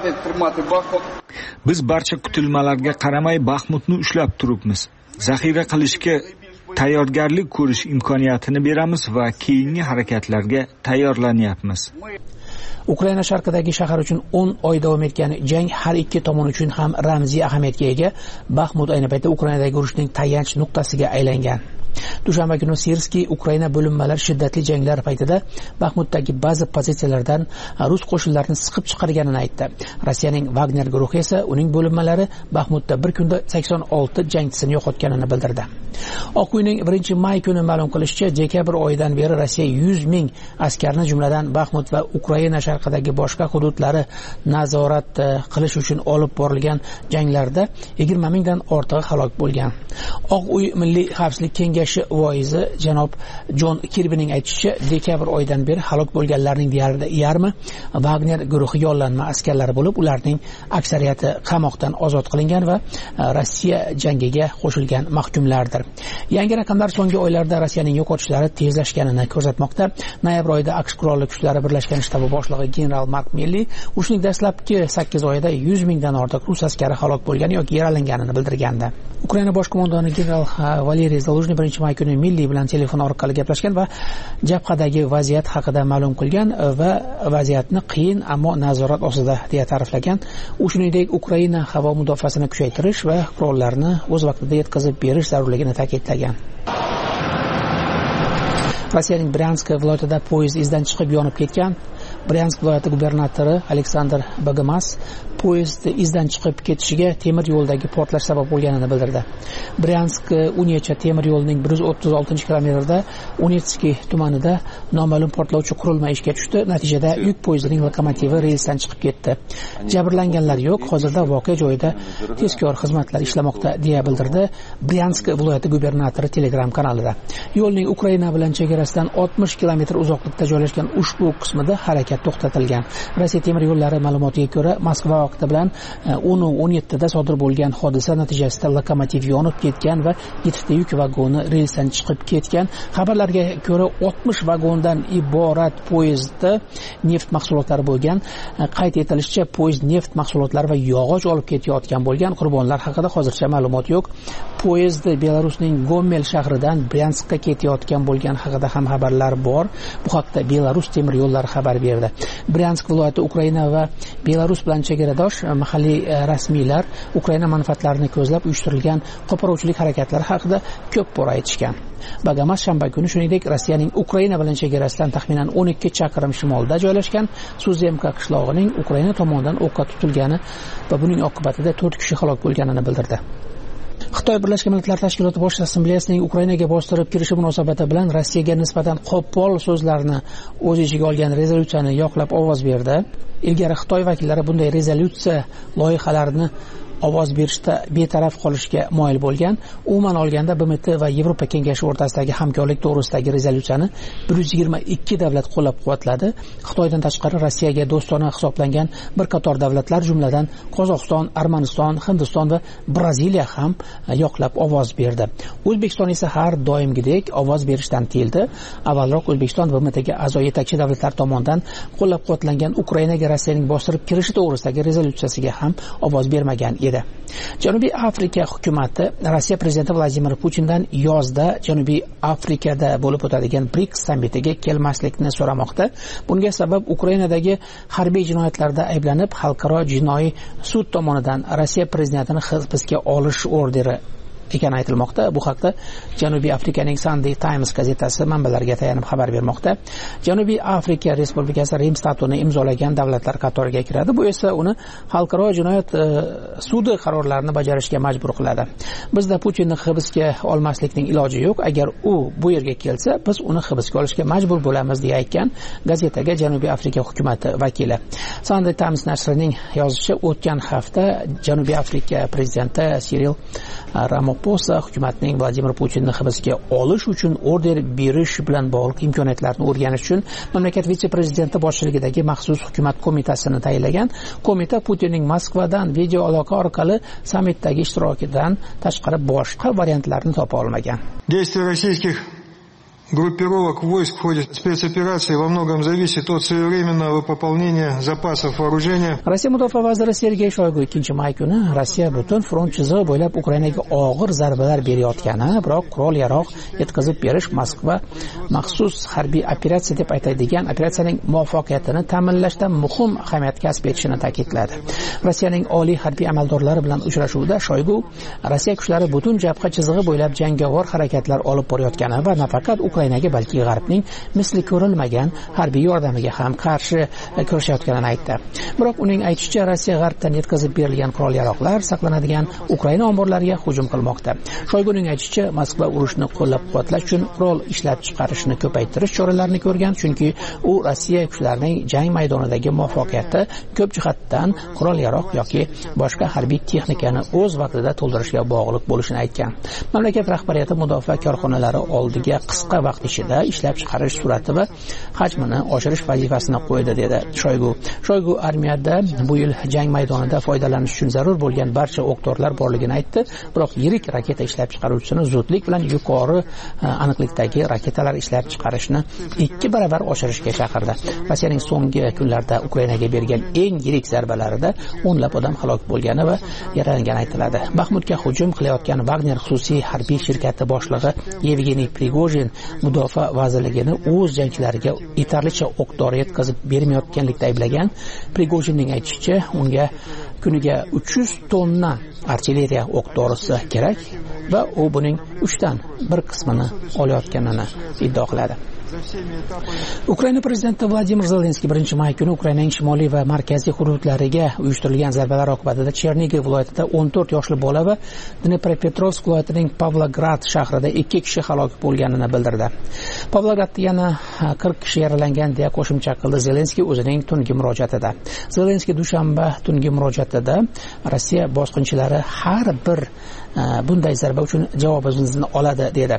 Biz barcha kutilmalarga qaramay Baxmutni ushlab turibmiz. Zaxira qilishga tayyorgarlik ko'rish imkoniyatini beramiz va keyingi harakatlarga tayyorlanyapmiz. Ukraina sharqidagi shahar uchun 10 oy davom etgan jang har ikki tomon uchun ham ramziy ahamiyatga ega. Baxmut ayni paytda Ukrainadagi urushning tayanch nuqtasiga aylangan. Dushanba kuni Sirskiy Ukraina bo'linmalari shiddatli janglar paytida Baxmutdagi ba'zi pozitsiyalardan rus qo'shinlarini siqib chiqarganini aytdi. Rossiyaning Wagner guruhi esa uning bo'linmalari Baxmutda bir kunda 86 jangchisini yo'qotganini bildirdi. Oq uyning 1-may kuni ma'lum qilishicha, dekabr oyidan beri Rossiya 100 ming askarni, jumladan Baxmut va Ukraina sharqidagi boshqa hududlari nazorat qilish uchun olib borilgan janglarda 20 mingdan ortiq halok bo'lgan. Oq uy Milliy xavfsizlik kengashi voizi janob Jon Kirbining aytishicha, dekabr oyidan beri halok bo'lganlarning deyarli yarmi Wagner guruhi yollanma askarlari bo'lib, ularning aksariyati qamoqdan ozod qilingan va Rossiya jangiga qo'shilgan mahkumlardir. Yangi raqamlar so'nggi oylarda Rossiyaning yo'qotishlari tezlashganini ko'rsatmoqda. Noyabr oyida AQSh qurolli kuchlari birlashgan shtabi boshlig'i general Mark Milley urushning dastlabki 8 oyida 100 mingdan ortiq rus askari halok bo'lgani yoki yaralanganini bildirgandi. Ukraina bosh qo'mondoni general Valeriy Zaluzhniy 1-may kuni Milley bilan telefon orqali gaplashgan va jabhadagi vaziyat haqida ma'lum qilgan va vaziyatni qiyin ammo nazorat ostida deya ta'riflagan. U shuningdek Ukraina havo mudofaasini kuchaytirish va qurollarni o'z vaqtida yetkazib berish zarurligini ta'kidlagan. Rossiyaning Bryansk viloyatida poyezd izdan chiqib yonib ketgan. Bryansk viloyati gubernatori Aleksandr Bagamas poyezd izdan chiqib ketishiga temir yo'ldagi portlash sabab bo'lganini bildirdi. Bryansk Unyecha temir yo'lining 136-kilometrida Unetskiy tumanida noma'lum portlovchi qurilma ishga tushdi. Natijada yuk poyezdining lokomotivi relsdan chiqib ketdi. Jabrlanganlar yo'q. Hozirda voqea joyida tezkor xizmatlar ishlamoqda deya bildirdi Bryansk viloyati gubernatori Telegram kanalida. Yo'lning Ukraina bilan chegarasidan 60 kilometr uzoqlikda joylashgan ushbu qismida harakat to'xtatilgan. Rossiya temir yo'llari ma'lumotiga ko'ra, Moskva vaqti bilan 10:17 da sodir bo'lgan hodisa natijasida lokomotiv yonib ketgan va 7 ta yuk vagoni relsdan chiqib ketgan. Xabarlarga ko'ra 60 vagondan iborat poyezdda neft mahsulotlari bo'lgan. Qayd etilishicha, poyezd neft mahsulotlari va yog'och olib ketayotgan bo'lgan. Qurbonlar haqida hozircha ma'lumot yo'q. Poyezd Belarusning Gomel shahridan Bryanskka ketayotgan bo'lgan haqida ham xabarlar bor. Bu haqda Belarus temir yo'llari xabar berdi. Bryansk viloyati Ukraina va Belarus bilan chegaradosh. Mahalliy rasmiylar Ukraina manfaatlarini ko'zlab uyushtirilgan qo'poruvchilik harakatlari haqida ko'p bor aytishgan. Bagamas shanba kuni shuningdek Rossiyaning Ukraina bilan chegarasidan taxminan 12 chaqirim shimolda joylashgan Suzemka qishlog'ining Ukraina tomonidan o'qqa tutilgani va buning oqibatida 4 kishi halok bo'lganini bildirdi. Xitoy Birlashgan Millatlar Tashkiloti Bosh Assambleyasining Ukrainaga bostirib kirishi munosabati bilan Rossiyaga nisbatan qo'pol so'zlarni o'z ichiga olgan rezolyutsiyani yoqlab ovoz berdi. Ilgari Xitoy vakillari bunday rezolyutsiya loyihalarini ovoz berishda betaraf qolishga moyil bo'lgan. Umuman olganda BMT va Yevropa Kengashi o'rtasidagi hamkorlik to'g'risidagi rezolyutsiyani 122 davlat qo'llab-quvvatladi. Xitoydan tashqari Rossiyaga do'stona hisoblangan bir qator davlatlar, jumladan Qozog'iston, Armaniston, Hindiston va Braziliya ham yoqlab ovoz berdi. O'zbekiston esa har doimgidek ovoz berishdan tiyildi. Avvalroq O'zbekiston BMTga a'zo yetakchi davlatlar tomonidan qo'llab-quvvatlangan Ukrainaga Rossiyaning bostirib kirishi to'g'risidagi rezolyutsiyasiga ham ovoz bermagan edi. edi. Janubiy Afrika hukumati Rossiya prezidenti Vladimir Putindan yozda Janubiy Afrikada bo'lib o'tadigan BRICS sammitiga kelmaslikni so'ramoqda. Bunga sabab Ukrainadagi harbiy jinoyatlarda ayblanib, xalqaro jinoiy sud tomonidan Rossiya prezidentini hibsga olish orderi ekani aytilmoqda. Bu haqda Janubiy Afrikaning Sunday Times gazetasi manbalarga tayanib xabar bermoqda. Janubiy Afrika Respublikasi Rim statutini imzolagan davlatlar qatoriga kiradi. Bu esa uni xalqaro jinoyat sudi qarorlarini bajarishga majbur qiladi. Bizda Putinni hibsga olmaslikning iloji yo'q. Agar u bu yerga kelsa, biz uni hibsga olishga majbur bo'lamiz deya aytgan gazetaga Janubiy Afrika hukumati vakili. Sunday Times nashrining yozishicha, o'tgan hafta Janubiy Afrika prezidenti Cyril Ramaphosa hukumatning Vladimir Putinni hibsga olish uchun order berish bilan bog'liq imkoniyatlarni o'rganish uchun mamlakat vitse-prezidenti boshchiligidagi maxsus hukumat qo'mitasini tayinlagan. Qo'mita Putinning Moskvadan video aloqa orqali sammitdagi ishtirokidan tashqari boshqa variantlarni topa olmagan. Действия российских группировок войск в ходе спецоперации во многом зависит от своевременного пополнения запасов вооружения. Rossiya mudofaa vaziri Sergey Shoygu 2-may kuni Rossiya butun front chizig'i bo'ylab Ukrainaga og'ir zarbalar berayotgani, biroq qurol-yarog' yetkazib berish Moskva maxsus harbiy operatsiya deb aytadigan operatsiyaning muvaffaqiyatini ta'minlashda muhim ahamiyat kasb etishini ta'kidladi. Rossiyaning oliy harbiy amaldorlari bilan uchrashuvda Shoygu Rossiya kuchlari butun jabha chizig'i bo'ylab jangovar harakatlar olib borayotgani va nafaqat Ukrainaga, balki G'arbning misli ko'rilmagan harbiy yordamiga ham qarshi kurashayotganini aytdi. Biroq uning aytishicha, Rossiya G'arbdan yetkazib berilgan qurol-yarog'lar saqlanadigan Ukraina omborlariga hujum qilmoqda. Shoyguning aytishicha, Moskva urushni qo'llab-quvvatlash uchun qurol ishlab chiqarishni ko'paytirish choralarini ko'rgan, chunki u Rossiya kuchlarining jang maydonidagi muvaffaqiyati ko'p jihatdan qurol-yarog' yoki boshqa harbiy texnikani o'z vaqtida to'ldirishga bog'liq bo'lishini aytgan. Mamlakat rahbariyati mudofaa korxonalari oldiga qisqa vaqt ichida ishlab chiqarish sur'ati va hajmini oshirish vazifasini qo'ydi, dedi Shoygu. Shoygu armiyada bu yil jang maydonida foydalanish uchun zarur bo'lgan barcha o'q-dorilar borligini aytdi, biroq yirik raketa ishlab chiqaruvchisini zudlik bilan yuqori aniqlikdagi raketalar ishlab chiqarishni 2 baravar oshirishga chaqirdi. Rossiyaning so'nggi kunlarda Ukrainaga bergan eng yirik zarbalarida o'nlab odam halok bo'lgani va yaralangani aytiladi. Baxmutga hujum qilayotgan Wagner xususiy harbiy shirkati boshlig'i Yevgeniy Prigojin mudofaa vazirligini o'z jangchilariga yetarlicha o'q-dori yetkazib bermayotganlikda ayblagan. Prigojinning aytishicha, unga kuniga 300 tonna artilleriya o'q-dorisi kerak va u buning 3dan 1 qismini olayotganini iddao qiladi. Ukraina prezidenti Vladimir Zelenskiy 1-may kuni Ukrainaning shimoliy va markaziy hududlariga uyushtirilgan zarbalar oqibatida Chernigiv viloyatida 14 yoshli bola va Dnepropetrovsk viloyatining Pavlograd shahrida 2 kishi halok bo'lganini bildirdi. Pavlogradda yana 40 kishi yaralangan deya qo'shimcha qildi Zelenskiy o'zining tungi murojaatida. Zelenskiy dushanba tungi murojaatida Rossiya bosqinchilari har bir bunday zarba uchun javobimizni oladi, dedi.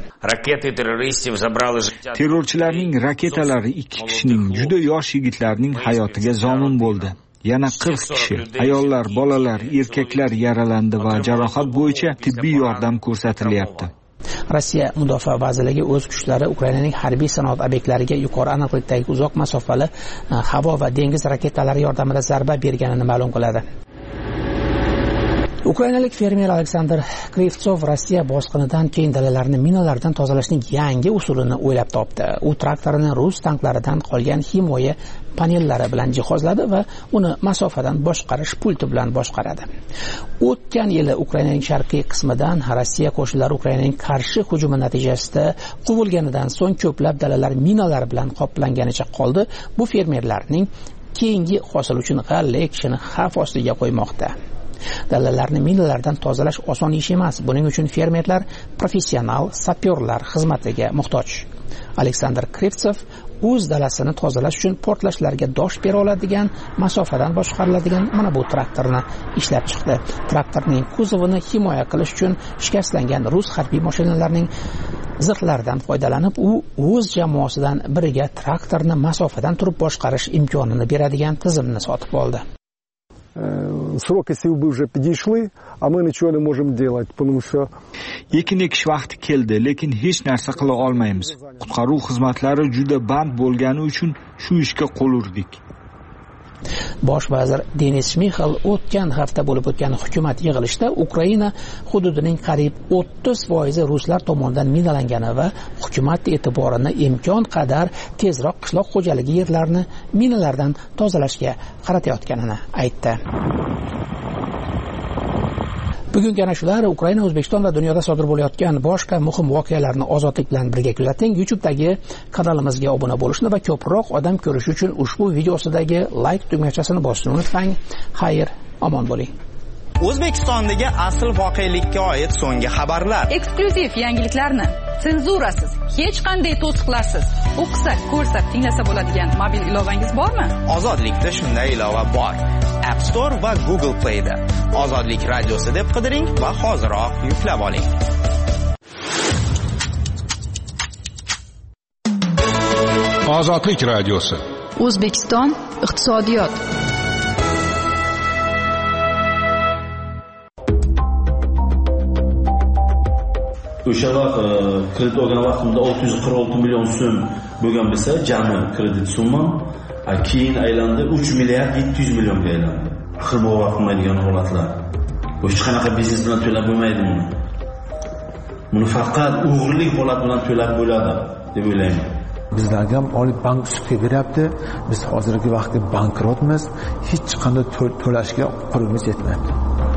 Terrorchilarning raketalari 2 kishining, juda yosh yigitlarning hayotiga zomin bo'ldi. Yana 40 kishi, ayollar, bolalar, erkaklar yaralandi va jarohat bo'yicha tibbiy yordam ko'rsatilyapti. Rossiya mudofaa vazirligi o'z kuchlari Ukrainaning harbiy sanoat obyektlariga yuqori aniqlikdagi uzoq masofali havo va dengiz raketalari yordamida zarba berganini ma'lum qiladi. Ukrainalik fermer Aleksandr Krivtsov Rossiya bosqinidan keyin dalalarni minalardan tozalashning yangi usulini o'ylab topdi. U traktorini rus tanklaridan qolgan himoya panellari bilan jihozladi va uni masofadan boshqarish pulti bilan boshqaradi. O'tgan yili Ukrainaning sharqiy qismidan Rossiya qo'shinlari Ukrainaning qarshi hujumi natijasida quvilganidan so'ng ko'plab dalalar minalar bilan qoplanganicha qoldi. Bu fermerlarning keyingi hosil uchun g'alla ekishini xavf ostiga qo'ymoqda. Dalalarni minalardan tozalash oson ish emas. Buning uchun fermerlar professional sapyorlar xizmatiga muhtoj. Aleksandr Krivtsov o'z dalasini tozalash uchun portlashlarga dosh bera oladigan, masofadan boshqariladigan mana bu traktorni ishlab chiqdi. Traktorning kuzovini himoya qilish uchun shikastlangan rus harbiy mashinalarining zirhlaridan foydalanib, u o'z jamoasidan biriga traktorni masofadan turib boshqarish imkonini beradigan tizimni sotib oldi. Сроки силбы уже подошли, а мы ничего не можем делать, потому что ekin ekish vaqti keldi, lekin hech narsa qila olmaymiz. Qutqaruv xizmatlari juda band bo'lgani uchun shu ishga qo'l urdik. Bosh vazir Denis Shmixal o'tgan hafta bo'lib o'tgan hukumat yig'ilishida Ukraina hududining qariyb 30% ruslar tomonidan minalangani va hukumat e'tiborini imkon qadar tezroq qishloq xo'jaligi yerlarini minalardan tozalashga qaratayotganini aytdi. Bugungi ana shular Ukraina, O'zbekiston va dunyoda sodir bo'layotgan boshqa muhim voqealarni ozodlik bilan birga kuzating. YouTube'dagi kanalimizga obuna bo'lishni va ko'proq odam ko'rishi uchun ushbu videosidagi like tugmachasini bosishni unutmang. Xayr, omon bo'ling. O'zbekistondagi asl voqelikka oid so'nggi xabarlar. Eksklyuziv yangiliklarni senzurasiz, hech qanday to'siqlarsiz o'qisa, ko'rsa, tinglasa bo'ladigan mobil ilovangiz bormi? Ozodlikda shunday ilova bor. App Store va Google Play'da Ozodlik radiosi deb qidiring va hoziroq yuklab oling. Ozodlik radiosi. O'zbekiston iqtisodiyot. O'sha vaqt kredit olgan vaqtimda 646 million so'm bo'lgan bo'lsa, jami kredit summam keyin aylandi 3 milliard 700 millionga aylandi. Axir bu vaqtmaydigan holatlar. Hech qanaqa biznes bilan to'lab bo'lmaydi buni. Buni faqat o'g'irlik holat bilan to'lab bo'ladi deb o'ylayman. Bizlarga ham Oliy bank sudga beryapti. Biz hozirgi vaqtda bankrotmiz. Hech qanday to'lashga qo'limiz yetmayapti.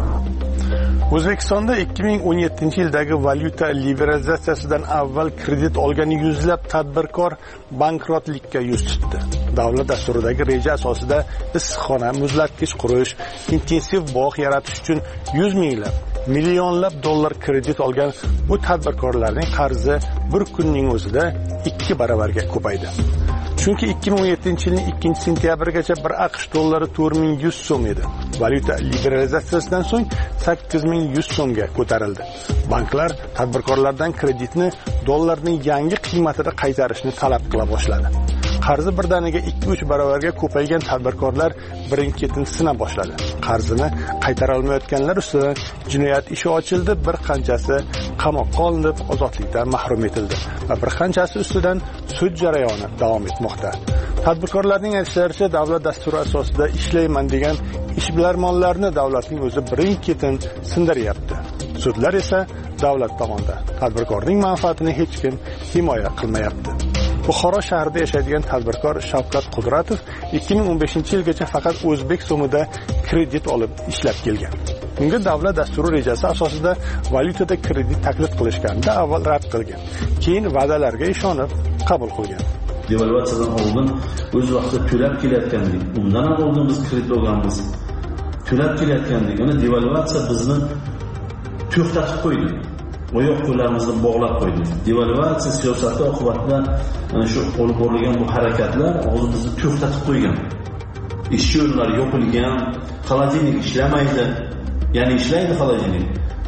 O'zbekistonda 2017-yildagi valyuta liberalizatsiyasidan avval kredit olgan yuzlab tadbirkor bankrotlikka yuz tutdi. Davlat dasturidagi reja asosida issiqxona, muzlatkich qurish, intensiv bog' yaratish uchun 100 minglab, millionlab dollar kredit olgan bu tadbirkorlarning qarzi bir kunning o'zida 2 baravarga ko'paydi. Chunki 2017-yilning 2-sentyabrigacha bir AQSh dollari 4100 so'm edi. Valyuta liberalizatsiyasidan so'ng 8100 so'mga ko'tarildi. Banklar tadbirkorlardan kreditni dollarning yangi qiymatida qaytarishni talab qila boshladi. Qarzi birdaniga 2-3 baravarga ko'paygan tadbirkorlar birin-ketin sina boshladi. Qarzini qaytara olmayotganlar ustidan jinoyat ishi ochildi, bir qanchasi qamoqqa olinib, ozodlikdan mahrum etildi va bir qanchasi ustidan sud jarayoni davom etmoqda. Tadbirkorlarning aytishlaricha, davlat dasturi asosida ishlayman degan ishbilarmonlarni davlatning o'zi birin-ketin sindiryapti. Sudlar esa davlat tomonidan tadbirkorning manfaatini hech kim himoya qilmayapti. Buxoro shahrida yashaydigan tadbirkor Shavkat Qudratov 2015-yilgacha faqat o'zbek so'mida kredit olib ishlab kelgan. Unga davlat dasturi rejasi asosida valyutada kredit taklif qilishganda avval rad qilgan, keyin va'dalarga ishonib qabul qilgan. Devalvatsiyadan oldin o'z vaqtida to'lab kelayotgandik. Undan ham oldin biz kredit olganmiz. To'lab kelayotgandik. Ana devalvatsiya bizni to'xtatib qo'ydi. Oyoq qo'llarimizni bog'lab qo'ydi. Devalvatsiya siyosati oqibatida ana shu olib borilgan bu harakatlar hozir bizni to'xtatib qo'ygan. Ish o'rinlari yopilgan, xolodilnik ishlamaydi. Ya'ni ishlaydi xolodilnik.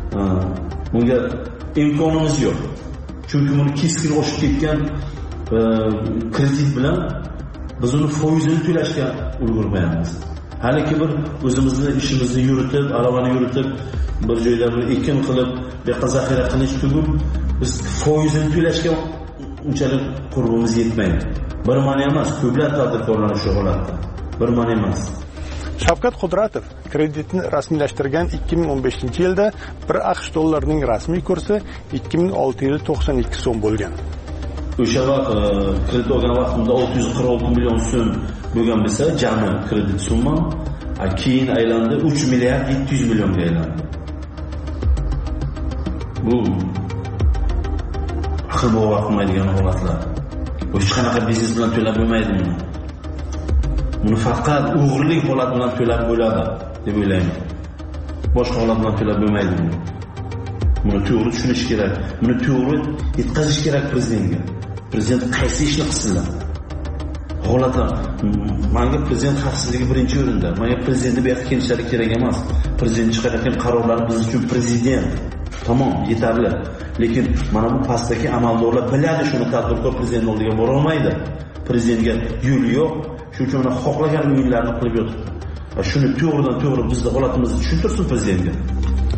Bunga imkonimiz yo'q. Chunki buni keskin oshib ketgan kredit bilan biz uni foizini to'lashga ulgurmayapmiz. Haliki bir o'zimizni ishimizni yuritib, aravani yuritib, bir joylarni ekin qilib, beqa zaxira qilish tugul biz foizini to'lashga unchalik qurbimiz yetmaydi. Bir mana emas, ko'plab tadbirkorlar shu holatda. Bir mana emas. Shavkat Qudratov kreditni rasmiylashtirgan 2015-yilda bir AQSh dollarining rasmiy kursi 2692 so'm bo'lgan. O'sha vaqt kredit olgan vaqtimda 646 million so'm bo'lgan bo'lsa, jami kredit summam keyin aylandi 3 milliard 700 millionga aylandi. Bu axir bu vaqtmaydigan holatlar. Hech qanaqa biznes bilan to'lab bo'lmaydi buni. Buni faqat o'g'irlik holat bilan to'lab bo'ladi deb o'ylayman. Boshqa holat bilan to'lab bo'lmaydi buni. Buni to'g'ri tushunish kerak. Buni to'g'ri yetkazish kerak prezidentga. Prezident qaysi ishni qilsinlar? Holatlar, menga prezident xavfsizligi birinchi o'rinda. Menga prezidentni bu yoqqa kelishlari kerak emas. Prezident chiqarayotgan qarorlar biz uchun prezident. Tamom, yetarli. Lekin mana bu pastdagi amaldorlar biladi shuni, tadbirkor prezident oldiga bora olmaydi. Prezidentga yo'li yo'q. Shuning uchun xohlagan o'yinlarni qilib yotibdi. Va shuni to'g'ridan to'g'ri bizning holatimizni tushuntirsin prezidentga.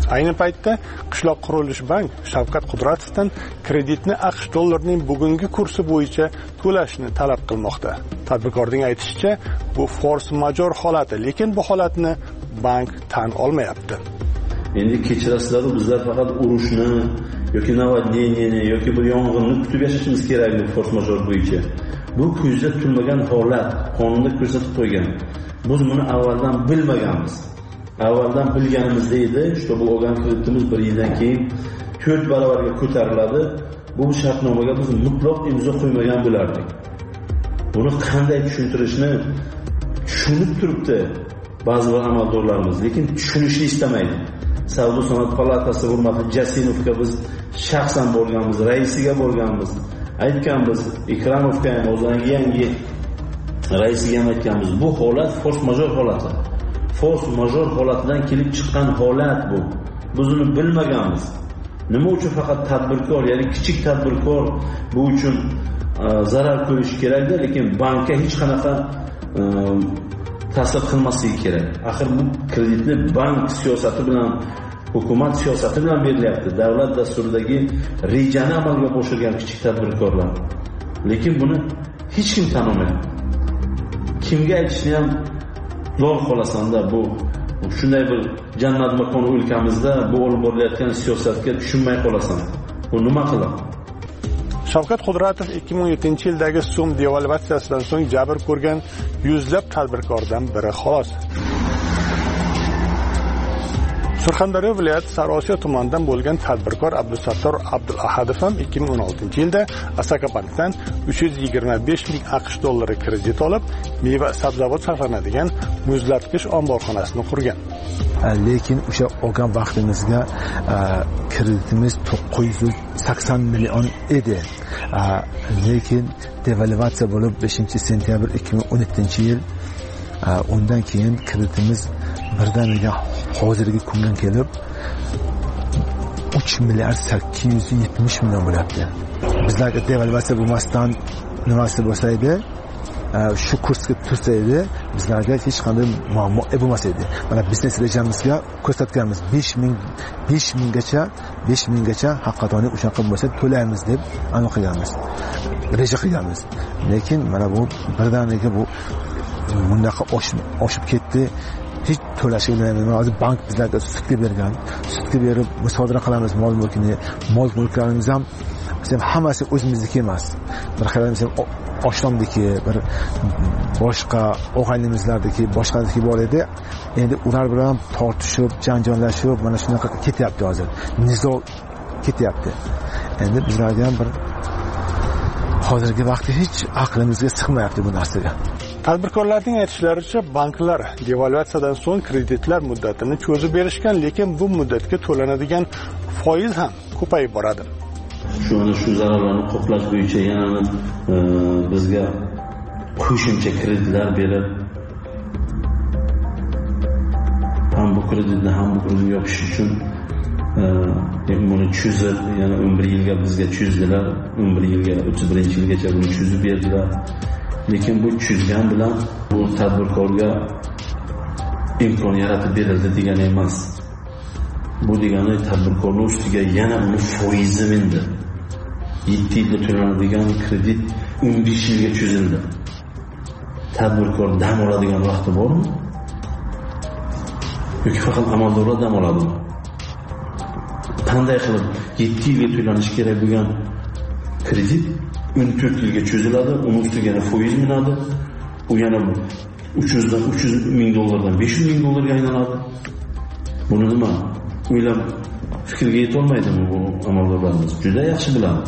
Ayni paytda Qishloq qurilish bank Shavkat Qudratovdan kreditni AQSh dollarining bugungi kursi bo'yicha to'lashni talab qilmoqda. Tadbirkorning aytishicha, bu force majeure holati, lekin bu holatni bank tan olmayapti. Endi kechirasizlar, bizlar faqat urushni yoki navadniyani yoki bir yong'inni kutib yashashimiz kerakmi force majeure bo'yicha. Bu ko'zda tutilmagan holat, qonunda ko'rsatib qo'ygan. Biz buni avvaldan bilmaganmiz. Avvaldan bilganimizda edi, shu bu olgan kreditimiz 1 yildan keyin 4 barobarga ko'tariladi. Bu shartnomaga biz mutlaq imzo qo'ymagan bo'lardik. Buni qanday tushuntirishni tushunib turibdi ba'zi bir amaldorlarimiz, lekin tushunishni istamaydi. Savdo sanoat palatasi hurmatli Jasimovga biz shaxsan bo'lganmiz, raisiga bo'lganmiz, aytganmiz, Ikramovga ham o'zining yangi raisiga ham aytganmiz. Bu holat force majeure holati. Force majeure holatidan kelib chiqqan holat bu. Biz uni bilmaganmiz. Nima uchun faqat tadbirkor, ya'ni kichik tadbirkor bu uchun zarar ko'rishi kerak-da, lekin bankka hech qanaqa ta'sir qilmasligi kerak. Axir bu kreditni bank siyosati bilan, hukumat siyosati bilan berilyapti. Davlat dasturidagi rejani amalga oshirgan kichik tadbirkorlar. Lekin buni hech kim tan olmayapti. Kimga aytishni ham lol qolasanda, bu shunday bir jannat makon o'lkamizda bu olib borilayotgan siyosatga tushunmay qolasan. Bu nima qiladi? Shavkat Qudratov 2017-yildagi so'm devalvatsiyasidan so'ng jabr ko'rgan yuzlab tadbirkordan biri xolos. Surxondaryo viloyati Sariosiyo tumanidan bo'lgan tadbirkor Abdusattor Abdulahadov ham 2016-yilda Asaka bankdan 325 ming AQSh dollari kredit olib, meva sabzavot saqlanadigan muzlatgich omborxonasini qurgan. Lekin o'sha olgan vaqtimizga kreditimiz 980 million edi. Lekin devalvatsiya bo'lib 5-sentyabr 2017-yil, undan keyin kreditimiz birdaniga hozirgi kunga kelib 3 milliard 870 million bo'lyapti. Bizlarga devalvatsiya bo'lmasdan nimasi bo'lsa edi, shu kursga tursa edi, bizlarga hech qanday muammo bo'lmas edi. Mana biznes rejamizga ko'rsatganmiz 5 minggacha haqiqatoniy o'shaqa bo'lsa to'laymiz deb aniq qilganmiz. Reja qilganmiz. Lekin mana bu birdaniga bu bundaqa oshib ketdi. Hech to'lashi bilan hozir bank bizlarga sutga bergan. Sutga berib musodara qilamiz mol-mulklarimiz ham hammasi o'zimizniki emas. Bir xayrimiz oshnamdiki, bir boshqa og'aylimizlardagi, boshqaniki bor edi. Endi ular bilan tortishib, janjallashib, mana shunaqa ketyapti hozir. Nizo ketyapti. Endi bizlarga ham bir hozirgi vaqtda hech aqlimizga sig'mayapti bu narsaga. Tadbirkorlarning aytishlaricha, banklar devalvatsiyadan so'ng kreditlar muddatini cho'zib berishgan, lekin bu muddatga to'lanadigan foiz ham ko'payib boradi. Shu zararlarni qoplash bo'yicha yana bizga qo'shimcha kreditlar berib, ham bu kreditni yopish uchun buni cho'zib, yana 11 yilga bizga cho'zdilar, 11 yilga 31-yilgacha buni cho'zib berdilar. Lekin bu cho'zgan bilan bu tadbirkorga imkon yaratib berildi degani emas. Bu degani tadbirkorning ustiga yana uni foizi mindi. 7 yilda to'lanadigan kredit 15 yilga cho'zildi. Tadbirkor dam oladigan vaqti bormi? Yoki faqat amaldorlar dam oladimi? Qanday qilib 7 yilga to'lanishi kerak bo'lgan kredit 14 yilga cho'ziladi, uning ustiga yana foiz minadi. U yana 300 ming dollardan 500 ming dollarga aylanadi. Buni nima? O'ylab fikrga yeta olmaydimi bu amaldorlarimiz? Juda yaxshi biladi.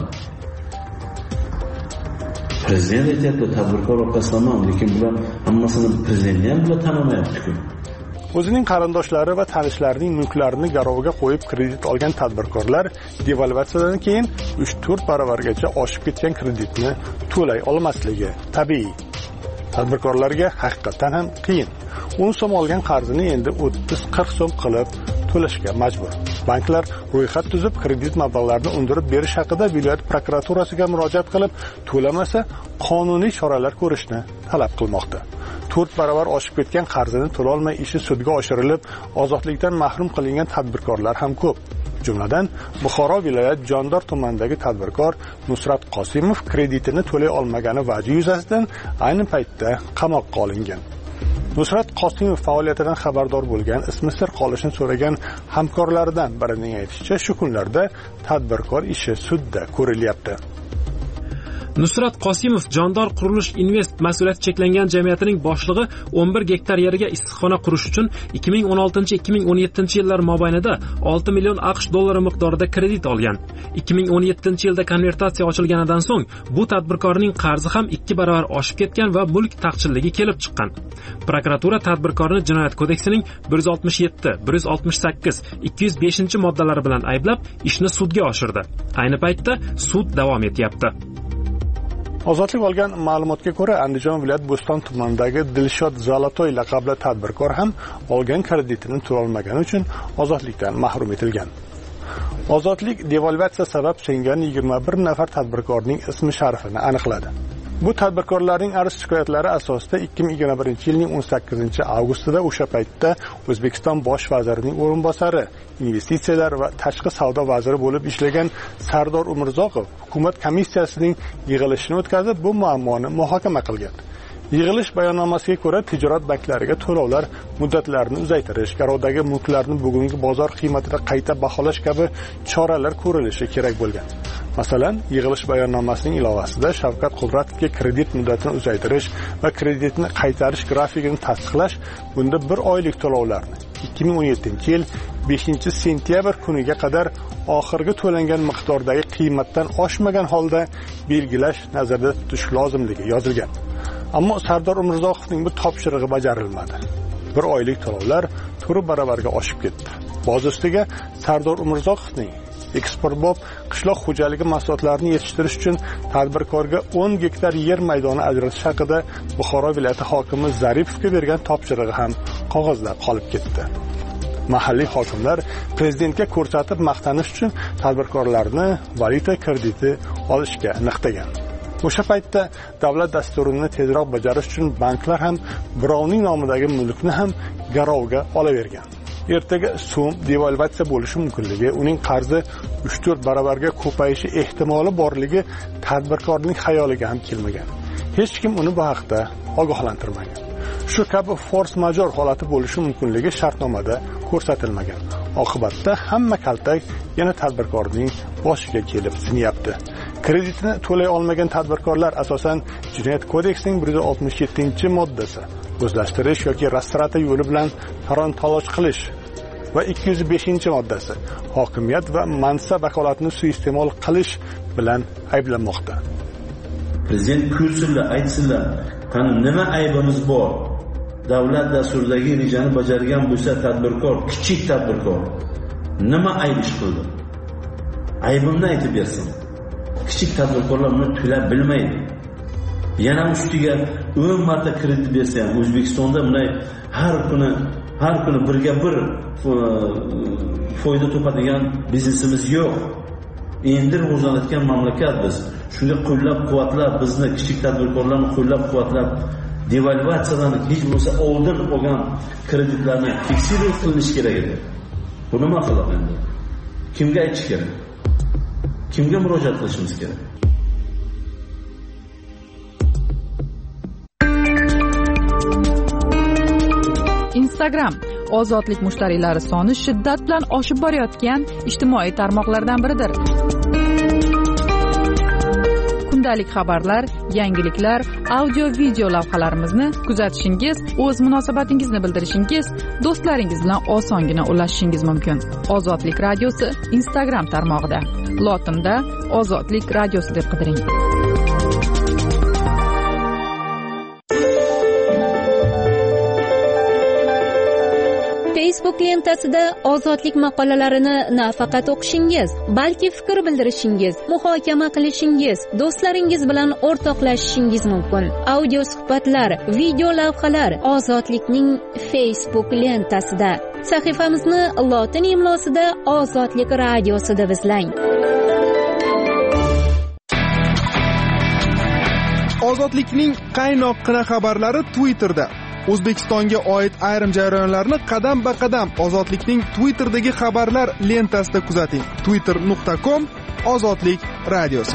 Prezident aytayapti, tadbirkor orqasidan, lekin bular hammasini prezidentni ham bular tan olmayapti-ku. O'zining qarindoshlari va tanishlarining mulklarini garovga qo'yib kredit olgan tadbirkorlar devalvatsiyadan keyin 3-4 barobargacha oshib ketgan kreditni to'lay olmasligi tabiiy. Tadbirkorlarga haqiqatan ham qiyin. 10 so'm olgan qarzini endi 30-40 so'm qilib to'lashga majbur. Banklar ro'yxat tuzib, kredit mablag'larini undirib berish haqida viloyat prokuraturasiga murojaat qilib, to'lamasa qonuniy choralar ko'rishni talab qilmoqda. 4 barobar oshib ketgan qarzini to'la olmay ishi sudga oshirilib, ozodlikdan mahrum qilingan tadbirkorlar ham ko'p. Jumladan, Buxoro viloyat Jondor tumanidagi tadbirkor Nusrat Qosimov kreditini to'lay olmagani vajhi yuzasidan ayni paytda qamoqqa olingan. Nusrat Qosimov faoliyatidan xabardor bo'lgan, ismi sir qolishini so'ragan hamkorlaridan birining aytishicha, shu kunlarda tadbirkor ishi sudda ko'rilyapti. Nusrat Qosimov Jondor Qurilish Invest mas'uliyati cheklangan jamiyatining boshlig'i 11 gektar yeriga issiqxona qurish uchun 2016-2017 yillar mobaynida 6 million AQSh dollari miqdorida kredit olgan. 2017 yilda konvertatsiya ochilganidan so'ng bu tadbirkorning qarzi ham 2 barobar oshib ketgan va mulk taqchilligi kelib chiqqan. Prokuratura tadbirkorni Jinoyat kodeksining 167, 168, 205 moddalari bilan ayblab, ishni sudga oshirdi. Ayni paytda sud davom etyapti. Ozodlik olgan ma'lumotga ko'ra, Andijon viloyat Bo'ston tumanidagi Dilshod Zalotoy laqabli tadbirkor ham olgan kreditini to'lay olmagani uchun ozodlikdan mahrum etilgan. Ozodlik devalvatsiya sabab singan 21 nafar tadbirkorning ismi sharifini aniqladi. Bu tadbirkorlarning arz shikoyatlari asosida 2021-yilning 18-avgustida o'sha paytda O'zbekiston bosh vazirining o'rinbosari, investitsiyalar va tashqi savdo vaziri bo'lib ishlagan Sardor Umurzoqov hukumat komissiyasining yig'ilishini o'tkazib, bu muammoni muhokama qilgan. Yig'ilish bayonnomasiga ko'ra, tijorat banklariga to'lovlar muddatlarini uzaytirish, garovdagi mulklarni bugungi bozor qiymatida qayta baholash kabi choralar ko'rilishi kerak bo'lgan. Masalan, yig'ilish bayonnomasining ilovasida Shavkat Qudratovga kredit muddatini uzaytirish va kreditni qaytarish grafikini tasdiqlash, bunda 1 oylik to'lovlarni 2017-yil 5-sentyabr kuniga qadar oxirgi to'langan miqdordagi qiymatdan oshmagan holda belgilash nazarda tutish lozimligi yozilgan. Ammo Sardor Umurzoqovning bu topshirig'i bajarilmadi. 1 oylik to'lovlar 4 barobarga oshib ketdi. Boz ustiga Sardor Umurzoqovning eksportbop qishloq xo'jaligi mahsulotlarini yetishtirish uchun tadbirkorga 10 gektar yer maydoni ajratish haqida Buxoro viloyati hokimi Zaripovga bergan topshirig'i ham qog'ozda qolib ketdi. Mahalliy hokimlar prezidentga ko'rsatib maqtanish uchun tadbirkorlarni valyuta krediti olishga niqtagan. O'sha paytda davlat dasturini tezroq bajarish uchun banklar ham birovning nomidagi mulkni ham garovga olavergan. Ertaga so'm devalvatsiya bo'lishi mumkinligi, uning qarzi 3-4 barobarga ko'payishi ehtimoli borligi tadbirkorning xayoliga ham kelmagan. Hech kim uni bu haqda ogohlantirmagan. Shu kabi force majeure holati bo'lishi mumkinligi shartnomada ko'rsatilmagan. Oqibatda hamma kaltak yana tadbirkorning boshiga kelib sinyapti. Kreditini to'lay olmagan tadbirkorlar asosan Jinoyat kodeksining 167-moddasi, o'zlashtirish yoki rastrata yo'li bilan talon-taroj qilish va 205-moddasi, hokimiyat va mansab vakolatini suiiste'mol qilish bilan ayblanmoqda. Prezident kulsinlar, aytsinlar, qani nima aybimiz bor? Davlat dasturidagi rejani bajargan bo'lsa tadbirkor, kichik tadbirkor nima ayb ish qildi? Aybimni aytib bersin. Kichik tadbirkorlar buni to'lab bilmaydi. Yana ustiga 10 marta kredit bersa ham O'zbekistonda bunday har kuni birga bir foyda topadigan biznesimiz yo'q. Endi rivojlanayotgan mamlakat biz. Shunga qo'llab-quvvatlab, bizni kichik tadbirkorlarni qo'llab-quvvatlab, devalvatsiyadan hech bo'lmasa oldin olgan kreditlarni fiksировать qilish kerak edi. Bu nima qiladi endi? Kimga aytish kerak? Kimga murojaat qilishimiz kerak? Instagram ozodlik mushtariylari soni shiddat bilan oshib borayotgan ijtimoiy tarmoqlardan biridir. Kundalik xabarlar, yangiliklar, audio-video lavhalarimizni kuzatishingiz, o'z munosabatingizni bildirishingiz, do'stlaringiz bilan osongina ulashishingiz mumkin. Ozodlik radiosi Instagram tarmog'ida. Lotinda Ozodlik radiosi deb qidiring. Facebook lentasida ozodlik maqolalarini nafaqat o'qishingiz, balki fikr bildirishingiz, muhokama qilishingiz, do'stlaringiz bilan o'rtoqlashishingiz mumkin. Audio suhbatlar, video lavhalar ozodlikning Facebook lentasida. Sahifamizni lotin imlosida Ozodlik radiosi deb izlang. Ozodlikning qaynoqqina xabarlari Twitterda. O'zbekistonga oid ayrim jarayonlarni qadam-ba-qadam Ozodlikning Twitter'dagi xabarlar lentasida kuzating. twitter.com/ozodlik radiosi.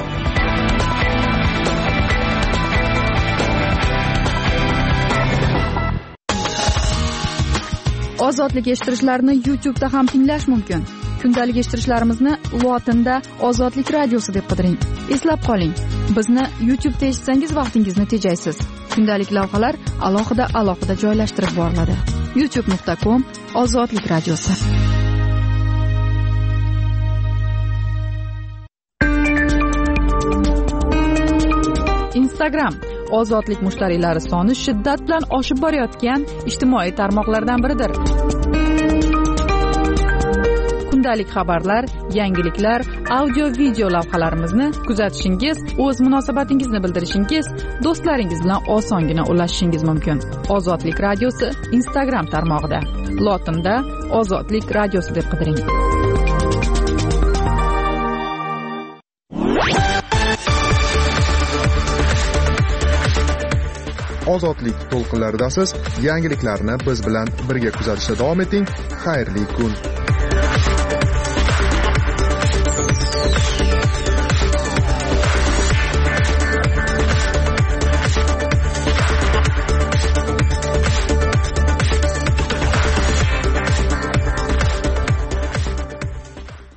Ozodlik eshittirishlarni YouTube'da ham tinglash mumkin. Kundalik eshittirishlarimizni lotinda Ozodlik radiosi deb qidiring. Eslab qoling, bizni YouTube'da eshitsangiz vaqtingizni tejaysiz. Kundalik lavhalar alohida joylashtirib boriladi. youtube.com/ozodlik radiosi. Instagram ozodlik mushtariylari soni shiddat bilan oshib borayotgan ijtimoiy tarmoqlardan biridir. Kundalik xabarlar, yangiliklar, audio-video lavhalarimizni kuzatishingiz, o'z munosabatingizni bildirishingiz, do'stlaringiz bilan osongina ulashishingiz mumkin. Ozodlik radiosi Instagram tarmog'ida. Lotinda Ozodlik radiosi deb qidiring. Ozodlik to'lqinlaridasiz. Yangiliklarni biz bilan birga kuzatishda davom eting. Xayrli kun.